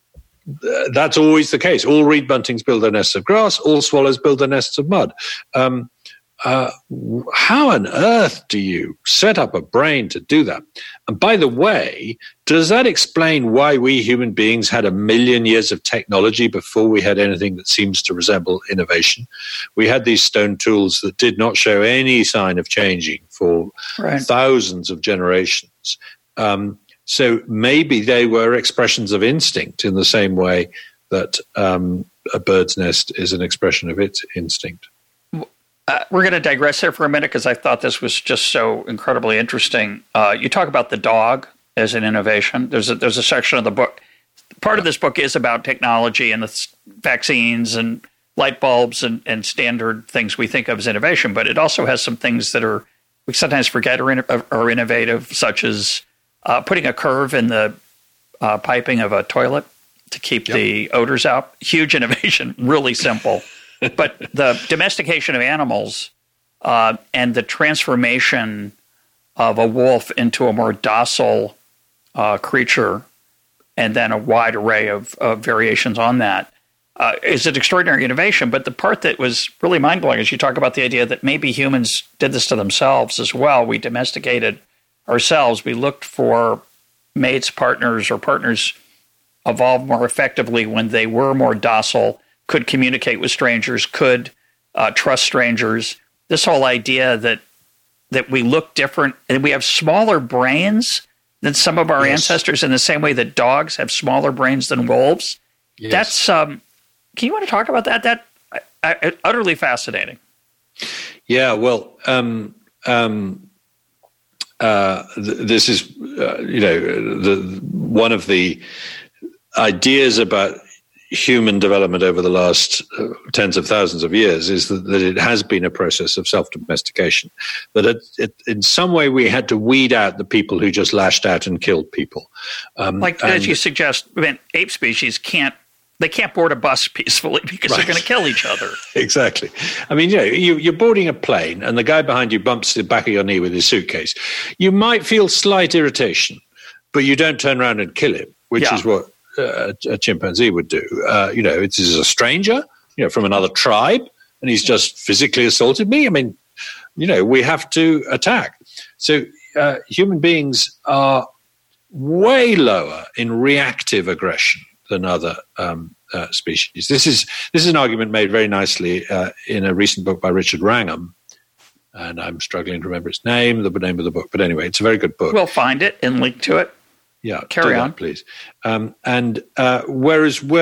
Speaker 2: that's always the case. All reed buntings build their nests of grass. All swallows build their nests of mud. Um, uh, how on earth do you set up a brain to do that? And by the way, does that explain why we human beings had a million years of technology before we had anything that seems to resemble innovation? We had these stone tools that did not show any sign of changing for right. thousands of generations. Um, So maybe they were expressions of instinct in the same way that um, a bird's nest is an expression of its instinct.
Speaker 1: Uh, we're going to digress there for a minute because I thought this was just so incredibly interesting. Uh, you talk about the dog as an innovation. There's a, there's a section of the book. Part of this book is about technology and the vaccines and light bulbs and, and standard things we think of as innovation, but it also has some things that are we sometimes forget are, in, are innovative, such as Uh, putting a curve in the uh, piping of a toilet to keep yep. the odors out. Huge innovation, really simple. But the domestication of animals uh, and the transformation of a wolf into a more docile uh, creature, and then a wide array of, of variations on that, uh, is an extraordinary innovation. But the part that was really mind-blowing is you talk about the idea that maybe humans did this to themselves as well. We domesticated ourselves. We looked for mates, partners, or partners evolved more effectively when they were more docile, could communicate with strangers, could uh, trust strangers. This whole idea that that we look different and we have smaller brains than some of our yes. ancestors in the same way that dogs have smaller brains than wolves. Yes. That's um, can you want to talk about that? That I, I, utterly fascinating.
Speaker 2: Yeah. Well. Um, um, Uh, th- this is, uh, you know, the one of the ideas about human development over the last uh, tens of thousands of years is that, that it has been a process of self-domestication. That it, it, in some way we had to weed out the people who just lashed out and killed people. Um,
Speaker 1: like as you suggest, I mean, ape species can't. They can't board a bus peacefully because right. they're going to kill each other.
Speaker 2: Exactly. I mean, you know, you, you're boarding a plane and the guy behind you bumps the back of your knee with his suitcase. You might feel slight irritation, but you don't turn around and kill him, which yeah. is what uh, a chimpanzee would do. Uh, you know, it's a stranger, you know, from another tribe, and he's just physically assaulted me. I mean, you know, we have to attack. So uh, human beings are way lower in reactive aggression than other um, uh, species. This is this is an argument made very nicely uh, in a recent book by Richard Wrangham, and I'm struggling to remember its name, the name of the book. But anyway, it's a very good book.
Speaker 1: We'll find it and link to it.
Speaker 2: Yeah,
Speaker 1: carry on,
Speaker 2: that, please. Um, and uh, whereas we're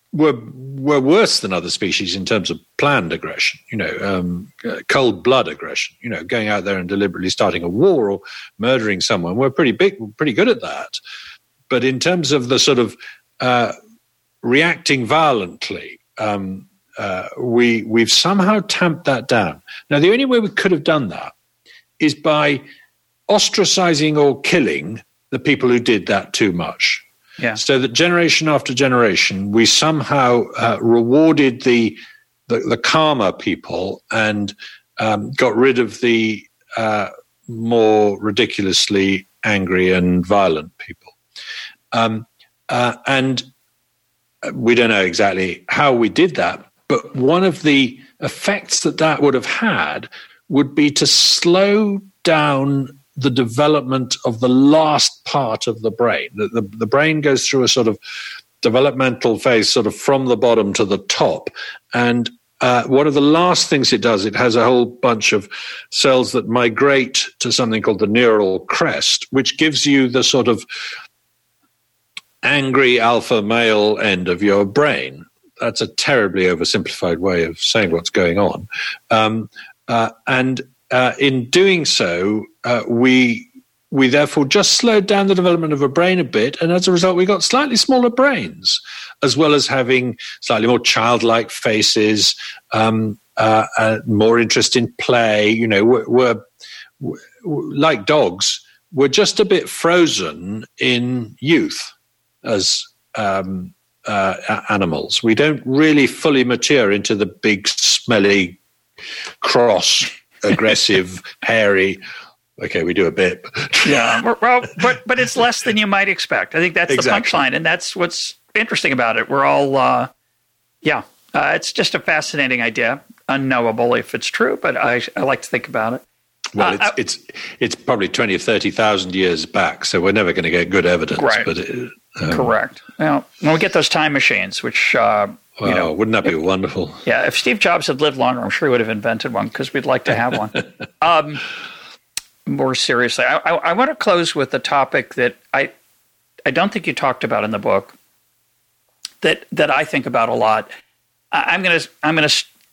Speaker 2: were were worse than other species in terms of planned aggression, you know, um, cold blood aggression, you know, going out there and deliberately starting a war or murdering someone. We're pretty big, pretty good at that. But in terms of the sort of uh, reacting violently, um, uh, we we've somehow tamped that down. Now, the only way we could have done that is by ostracizing or killing the people who did that too much.
Speaker 1: Yeah.
Speaker 2: So that generation after generation, we somehow uh, rewarded the, the the calmer people and um, got rid of the uh, more ridiculously angry and violent people. Um, uh, and we don't know exactly how we did that, but one of the effects that that would have had would be to slow down the development of the last part of the brain. The, the, the brain goes through a sort of developmental phase, sort of from the bottom to the top. And uh, one of the last things it does, it has a whole bunch of cells that migrate to something called the neural crest, which gives you the sort of angry alpha male end of your brain. That's a terribly oversimplified way of saying what's going on. Um, uh, and Uh, in doing so, uh, we we therefore just slowed down the development of a brain a bit, and as a result, we got slightly smaller brains, as well as having slightly more childlike faces, um, uh, uh, more interest in play. You know, we're, we're, we're like dogs. We're just a bit frozen in youth as um, uh, animals. We don't really fully mature into the big, smelly, cross, aggressive, hairy. Okay, we do a bit.
Speaker 1: Yeah, well, but but it's less than you might expect. I think that's
Speaker 2: exactly.
Speaker 1: the punchline, and that's what's interesting about it. We're all, uh, yeah, uh, it's just a fascinating idea, unknowable if it's true, but I, I like to think about it.
Speaker 2: Well,
Speaker 1: uh,
Speaker 2: it's,
Speaker 1: I,
Speaker 2: it's it's probably twenty or thirty thousand years back, so we're never going to get good evidence.
Speaker 1: Right.
Speaker 2: But it, um,
Speaker 1: correct. Now, when we get those time machines, which uh,
Speaker 2: Wow,
Speaker 1: you know,
Speaker 2: wouldn't that be
Speaker 1: if,
Speaker 2: wonderful?
Speaker 1: Yeah, if Steve Jobs had lived longer, I'm sure he would have invented one because we'd like to have one. um, more seriously, I, I, I want to close with a topic that I I don't think you talked about in the book that that I think about a lot. I, I'm gonna I'm gonna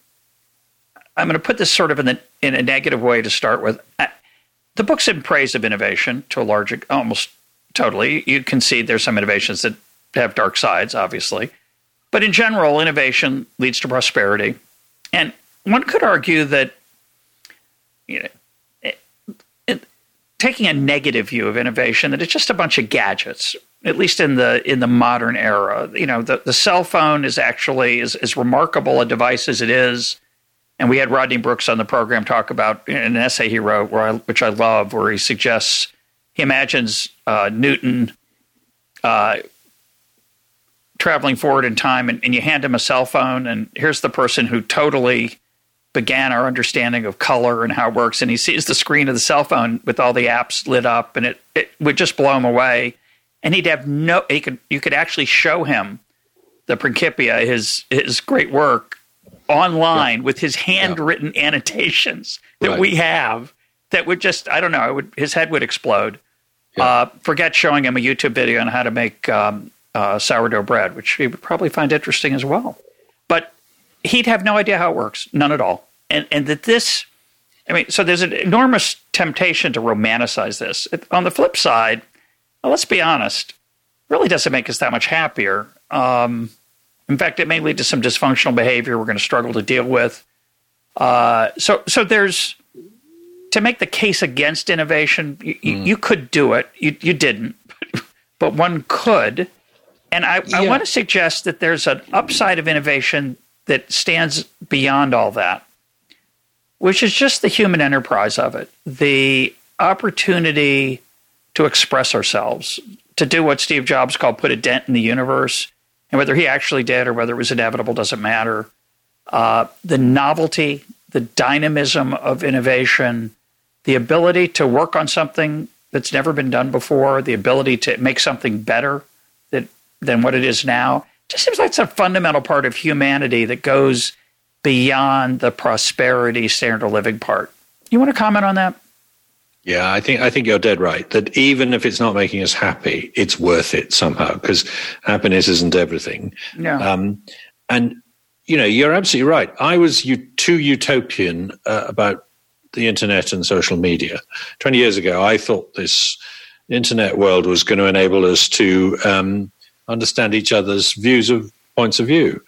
Speaker 1: I'm gonna put this sort of in the in a negative way to start with. I, the book's in praise of innovation to a large, almost totally. You concede there's some innovations that have dark sides, obviously. But in general, innovation leads to prosperity. And one could argue that, you know, it, it, taking a negative view of innovation, that it's just a bunch of gadgets, at least in the in the modern era. You know, the, the cell phone is actually as, as remarkable a device as it is. And we had Rodney Brooks on the program talk about an essay he wrote, where I, which I love, where he suggests, he imagines uh, Newton uh traveling forward in time, and, and you hand him a cell phone, and here's the person who totally began our understanding of color and how it works, and he sees the screen of the cell phone with all the apps lit up, and it, it would just blow him away. And he'd have no, he could, you could actually show him the Principia, his his great work, online yeah. with his handwritten yeah. annotations that right. we have that would just, I don't know, it would, his head would explode. Yeah. Uh, forget showing him a YouTube video on how to make um, Uh, sourdough bread, which he would probably find interesting as well. But he'd have no idea how it works, none at all. And and that this, I mean, so there's an enormous temptation to romanticize this. It, on the flip side, well, let's be honest, really doesn't make us that much happier. Um, in fact, it may lead to some dysfunctional behavior we're going to struggle to deal with. Uh, so so there's, to make the case against innovation, you, mm. you could do it. You, you didn't, but one could. And I, yeah. I want to suggest that there's an upside of innovation that stands beyond all that, which is just the human enterprise of it, the opportunity to express ourselves, to do what Steve Jobs called put a dent in the universe. And whether he actually did or whether it was inevitable doesn't matter. Uh, the novelty, the dynamism of innovation, the ability to work on something that's never been done before, the ability to make something better that than what it is now, just seems like it's a fundamental part of humanity that goes beyond the prosperity, standard of living part. You want to comment on that?
Speaker 2: Yeah, I think I think you're dead right. That even if it's not making us happy, it's worth it somehow, because happiness isn't everything.
Speaker 1: Yeah.
Speaker 2: Um, and you know, you're absolutely right. I was u- too utopian uh, about the internet and social media. Twenty years ago, I thought this internet world was going to enable us to um, understand each other's views of points of view.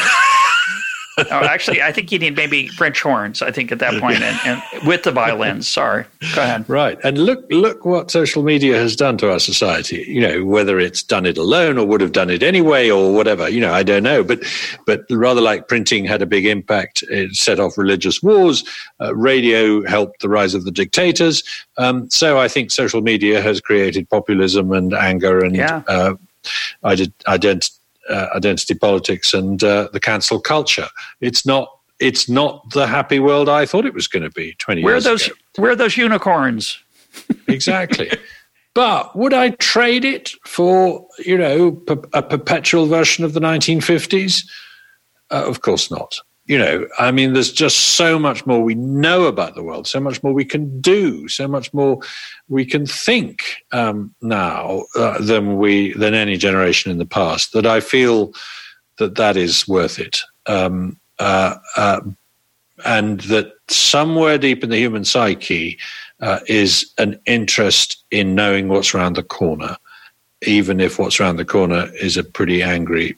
Speaker 1: Oh, actually, I think you need maybe French horns, I think, at that point, and, and with the violins. Sorry. Go ahead.
Speaker 2: Right. And look look what social media has done to our society, you know, whether it's done it alone or would have done it anyway or whatever, you know, I don't know. But but rather like printing had a big impact. It set off religious wars. Uh, radio helped the rise of the dictators. Um, so I think social media has created populism and anger and
Speaker 1: yeah.
Speaker 2: uh, identity. Uh, identity politics and uh, the cancel culture. It's not. It's not the happy world I thought it was going to be twenty
Speaker 1: where
Speaker 2: years
Speaker 1: those,
Speaker 2: ago.
Speaker 1: Where are those unicorns?
Speaker 2: Exactly. But would I trade it for, you know, per- a perpetual version of the nineteen fifties? Uh, of course not. You know, I mean, there's just so much more we know about the world, so much more we can do, so much more we can think um, now uh, than we than any generation in the past. That I feel that that is worth it, um, uh, uh, and that somewhere deep in the human psyche uh, is an interest in knowing what's around the corner, even if what's around the corner is a pretty angry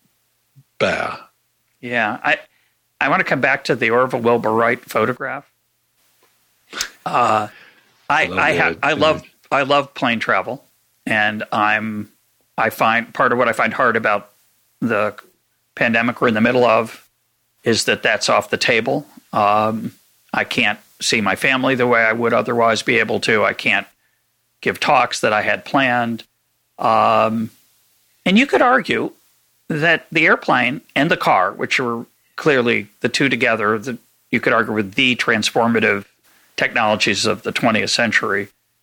Speaker 2: bear.
Speaker 1: Yeah, I. I want to come back to the Orville Wilbur Wright photograph. Uh, I I, I, ha- I love I love plane travel, and I'm I find part of what I find hard about the pandemic we're in the middle of is that that's off the table. Um, I can't see my family the way I would otherwise be able to. I can't give talks that I had planned, um, and you could argue that the airplane and the car, which were clearly the two together, the, you could argue with the transformative technologies of the twentieth century,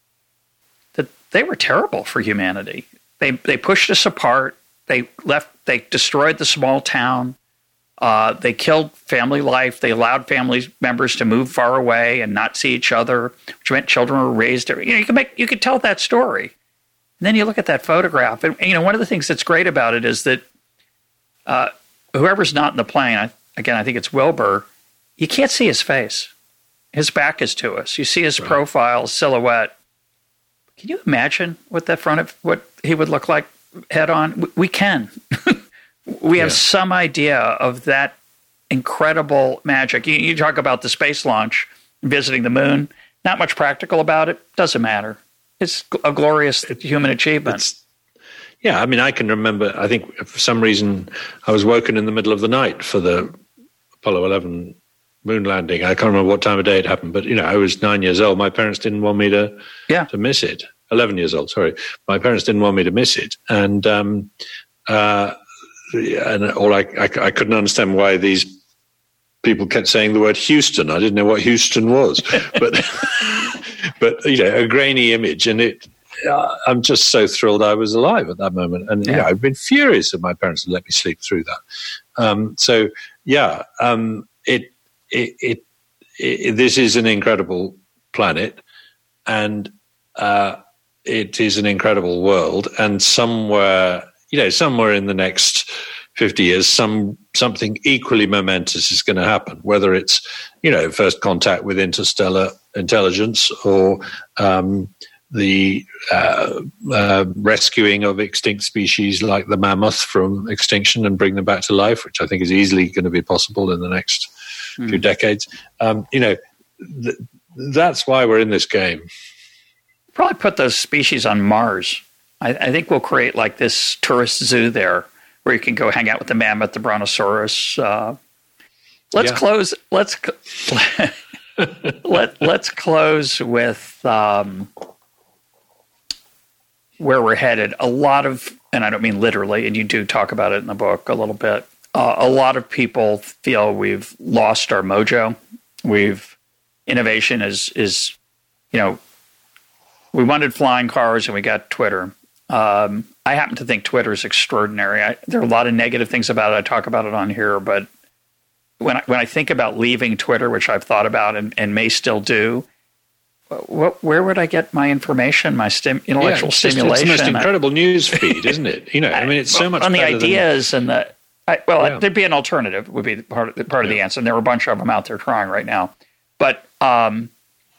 Speaker 1: that they were terrible for humanity. They they pushed us apart. They left. They destroyed the small town. Uh, they killed family life. They allowed family members to move far away and not see each other, which meant children were raised. You know, you can make you could tell that story. And then you look at that photograph, and you know one of the things that's great about it is that uh, whoever's not in the plane, I, again, I think it's Wilbur, you can't see his face. His back is to us. You see his right. profile, silhouette. Can you imagine what that front of what he would look like head on? We, we can. we have yeah. some idea of that incredible magic. You, you talk about the space launch, visiting the moon. Not much practical about it. Doesn't matter. It's a glorious human achievement.
Speaker 2: It's, yeah, I mean, I can remember, I think for some reason I was woken in the middle of the night for the Apollo eleven moon landing. I can't remember what time of day it happened, but, you know, I was nine years old. My parents didn't want me to,
Speaker 1: yeah.
Speaker 2: to miss it. eleven years old, sorry. My parents didn't want me to miss it. And, um, uh, and all I, I, I couldn't understand why these people kept saying the word Houston. I didn't know what Houston was, but, but, you know, a grainy image. And it, uh, I'm just so thrilled I was alive at that moment. And, yeah. you know, I've been furious that my parents had let me sleep through that. Um, so, yeah, um, it, it, it, it, this is an incredible planet, and uh, it is an incredible world. And somewhere, you know, somewhere in the next fifty years, some something equally momentous is going to happen. Whether it's, you know, first contact with interstellar intelligence, or um, the uh, uh, rescuing of extinct species like the mammoth from extinction and bring them back to life, which I think is easily going to be possible in the next mm. few decades. Um, you know, th- that's why we're in this game.
Speaker 1: Probably put those species on Mars. I, I think we'll create like this tourist zoo there where you can go hang out with the mammoth, the brontosaurus. Uh, let's yeah. close. Let's let let's close with um, where we're headed. A lot of, and I don't mean literally, and you do talk about it in the book a little bit. Uh, a lot of people feel we've lost our mojo. We've innovation is is you know. We wanted flying cars and we got Twitter. Um, I happen to think Twitter is extraordinary. I, there are a lot of negative things about it. I talk about it on here, but when I, when I think about leaving Twitter, which I've thought about and, and may still do, what, where would I get my information, my stim, intellectual
Speaker 2: yeah, it's
Speaker 1: stimulation?
Speaker 2: Just, it's the most incredible news feed, isn't it? You know, I mean, it's so much
Speaker 1: on the
Speaker 2: better
Speaker 1: ideas
Speaker 2: than,
Speaker 1: and the. I, well,
Speaker 2: yeah.
Speaker 1: there'd be an alternative. Would be part of the, part of
Speaker 2: yeah.
Speaker 1: the answer, and there are a bunch of them out there trying right now. But um,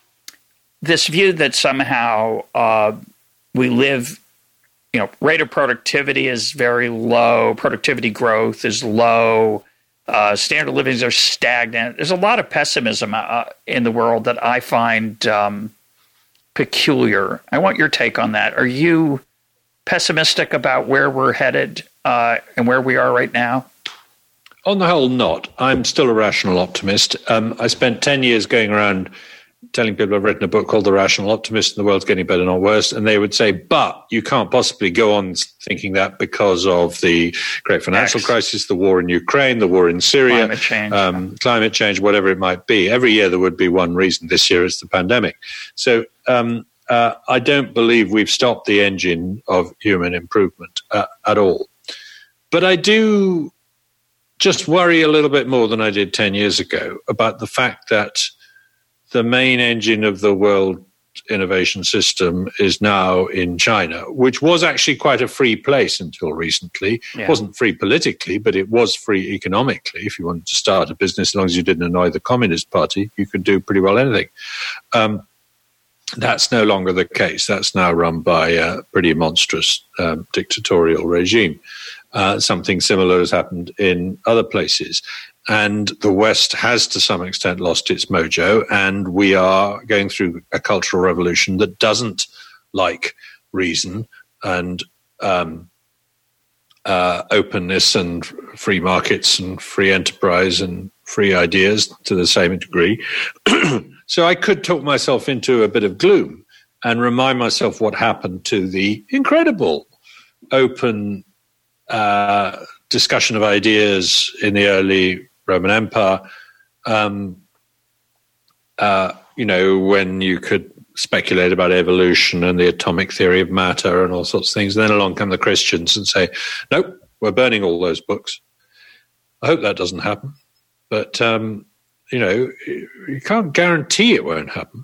Speaker 1: this view that somehow uh, we live, you know, rate of productivity is very low, productivity growth is low, uh, standard of livings are stagnant. There's a lot of pessimism uh, in the world that I find um, peculiar. I want your take on that. Are you pessimistic about where we're headed uh, and where we are right now?
Speaker 2: On the whole, not. I'm still a rational optimist. Um, I spent ten years going around telling people I've written a book called The Rational Optimist and the world's getting better, not worse. And they would say, but you can't possibly go on thinking that because of the great financial X. crisis, the war in Ukraine, the war in Syria,
Speaker 1: climate change,
Speaker 2: um, climate change, whatever it might be. Every year there would be one reason. This year it's the pandemic. So um, uh, I don't believe we've stopped the engine of human improvement uh, at all. But I do just worry a little bit more than I did ten years ago about the fact that the main engine of the world innovation system is now in China, which was actually quite a free place until recently. Yeah. It wasn't free politically, but it was free economically. If you wanted to start a business, as long as you didn't annoy the Communist Party, you could do pretty well anything. Um, that's no longer the case. That's now run by a pretty monstrous um, dictatorial regime. Uh, something similar has happened in other places. And the West has, to some extent, lost its mojo, and we are going through a cultural revolution that doesn't like reason and um, uh, openness and free markets and free enterprise and free ideas to the same degree. So I could talk myself into a bit of gloom and remind myself what happened to the incredible open uh, discussion of ideas in the early Roman Empire, um, uh, you know, when you could speculate about evolution and the atomic theory of matter and all sorts of things. And then along come the Christians and say, nope, we're burning all those books. I hope that doesn't happen. But, um, you know, you can't guarantee it won't happen.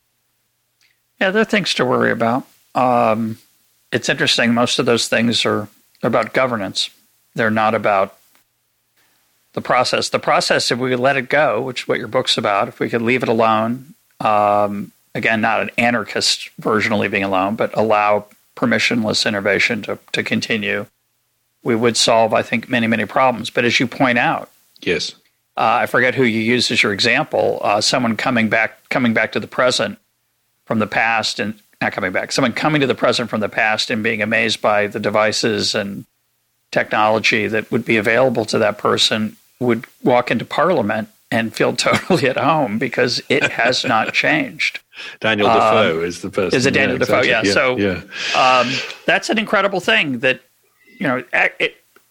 Speaker 1: Yeah, there are things to worry about. Um, it's interesting. Most of those things are about governance. They're not about the process. The process, if we could let it go, which is what your book's about, if we could leave it alone, um, again, not an anarchist version of leaving alone, but allow permissionless innovation to, to continue, we would solve, I think, many, many problems. But as you point out,
Speaker 2: yes,
Speaker 1: uh, I forget who you used as your example, uh, someone coming back, coming back to the present from the past, and not coming back, someone coming to the present from the past and being amazed by the devices and technology that would be available to that person would walk into Parliament and feel totally at home because it has not changed.
Speaker 2: Daniel um, Defoe is the person.
Speaker 1: Is it Daniel
Speaker 2: yeah,
Speaker 1: Defoe?
Speaker 2: exactly.
Speaker 1: Yeah. So
Speaker 2: yeah.
Speaker 1: Um, that's an incredible thing that, you know, it,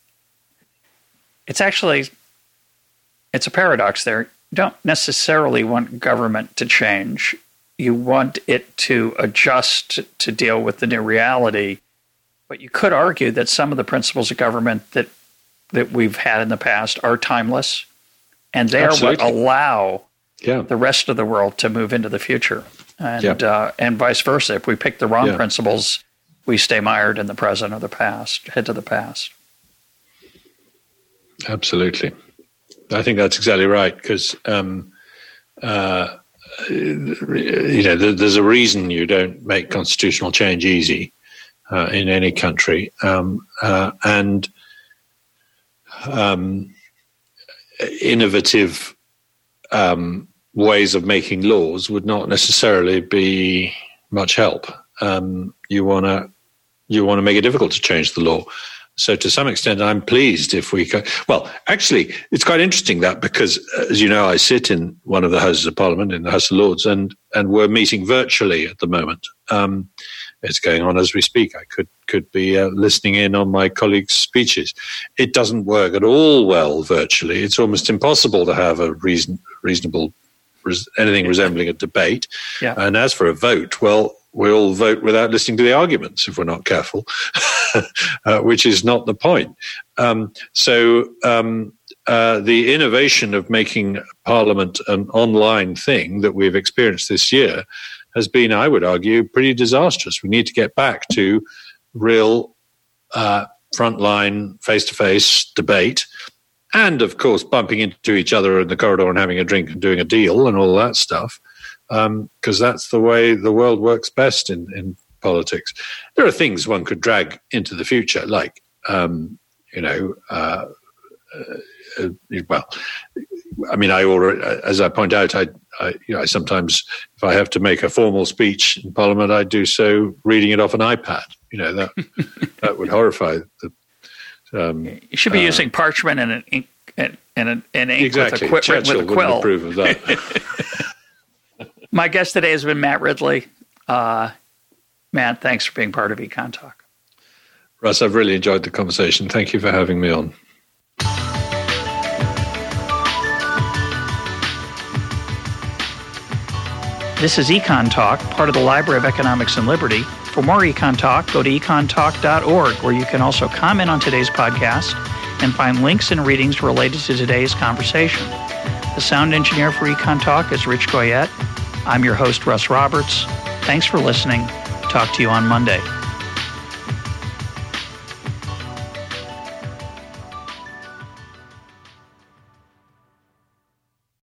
Speaker 1: it's actually, it's a paradox there. You don't necessarily want government to change. You want it to adjust to deal with the new reality. But you could argue that some of the principles of government that that we've had in the past are timeless, and they Absolutely. are what allow yeah. the rest of the world to move into the future, and yeah. uh, and vice versa. If we pick the wrong yeah. principles, we stay mired in the present or the past, head to the past.
Speaker 2: Absolutely. I think that's exactly right, because um, uh, you know, there's a reason you don't make constitutional change easy uh, in any country, um, uh, and Um, innovative um, ways of making laws would not necessarily be much help. Um, you want to you want to make it difficult to change the law. So to some extent, I'm pleased if we can. Well, actually, it's quite interesting that because, as you know, I sit in one of the Houses of Parliament, in the House of Lords, and and we're meeting virtually at the moment. Um, it's going on as we speak. I could could be uh, listening in on my colleagues' speeches. It doesn't work at all well virtually. It's almost impossible to have a reason, reasonable, res, anything resembling a debate.
Speaker 1: Yeah.
Speaker 2: And as for a vote, well, we all vote without listening to the arguments if we're not careful, uh, which is not the point. Um, so um, uh, the innovation of making Parliament an online thing that we've experienced this year has been, I would argue, pretty disastrous. We need to get back to real uh, frontline, face-to-face debate, and, of course, bumping into each other in the corridor and having a drink and doing a deal and all that stuff, because um, that's the way the world works best in, in politics. There are things one could drag into the future, like, um, you know, uh, uh, well, I mean, I already, as I point out, I, I, you know, I sometimes, if I have to make a formal speech in Parliament, I do so reading it off an iPad. You know, that that would horrify the. Um,
Speaker 1: you should be
Speaker 2: uh,
Speaker 1: using parchment and an ink and an, an ink
Speaker 2: exactly.
Speaker 1: with a, qu-
Speaker 2: Churchill
Speaker 1: with a quill.
Speaker 2: Wouldn't approve of that.
Speaker 1: My guest today has been Matt Ridley. Uh, Matt, thanks for being part of Econ Talk.
Speaker 2: Russ, I've really enjoyed the conversation. Thank you for having me on.
Speaker 1: This is Econ Talk, part of the Library of Economics and Liberty. For more Econ Talk, go to econ talk dot org, where you can also comment on today's podcast and find links and readings related to today's conversation. The sound engineer for Econ Talk is Rich Goyette. I'm your host, Russ Roberts. Thanks for listening. Talk to you on Monday.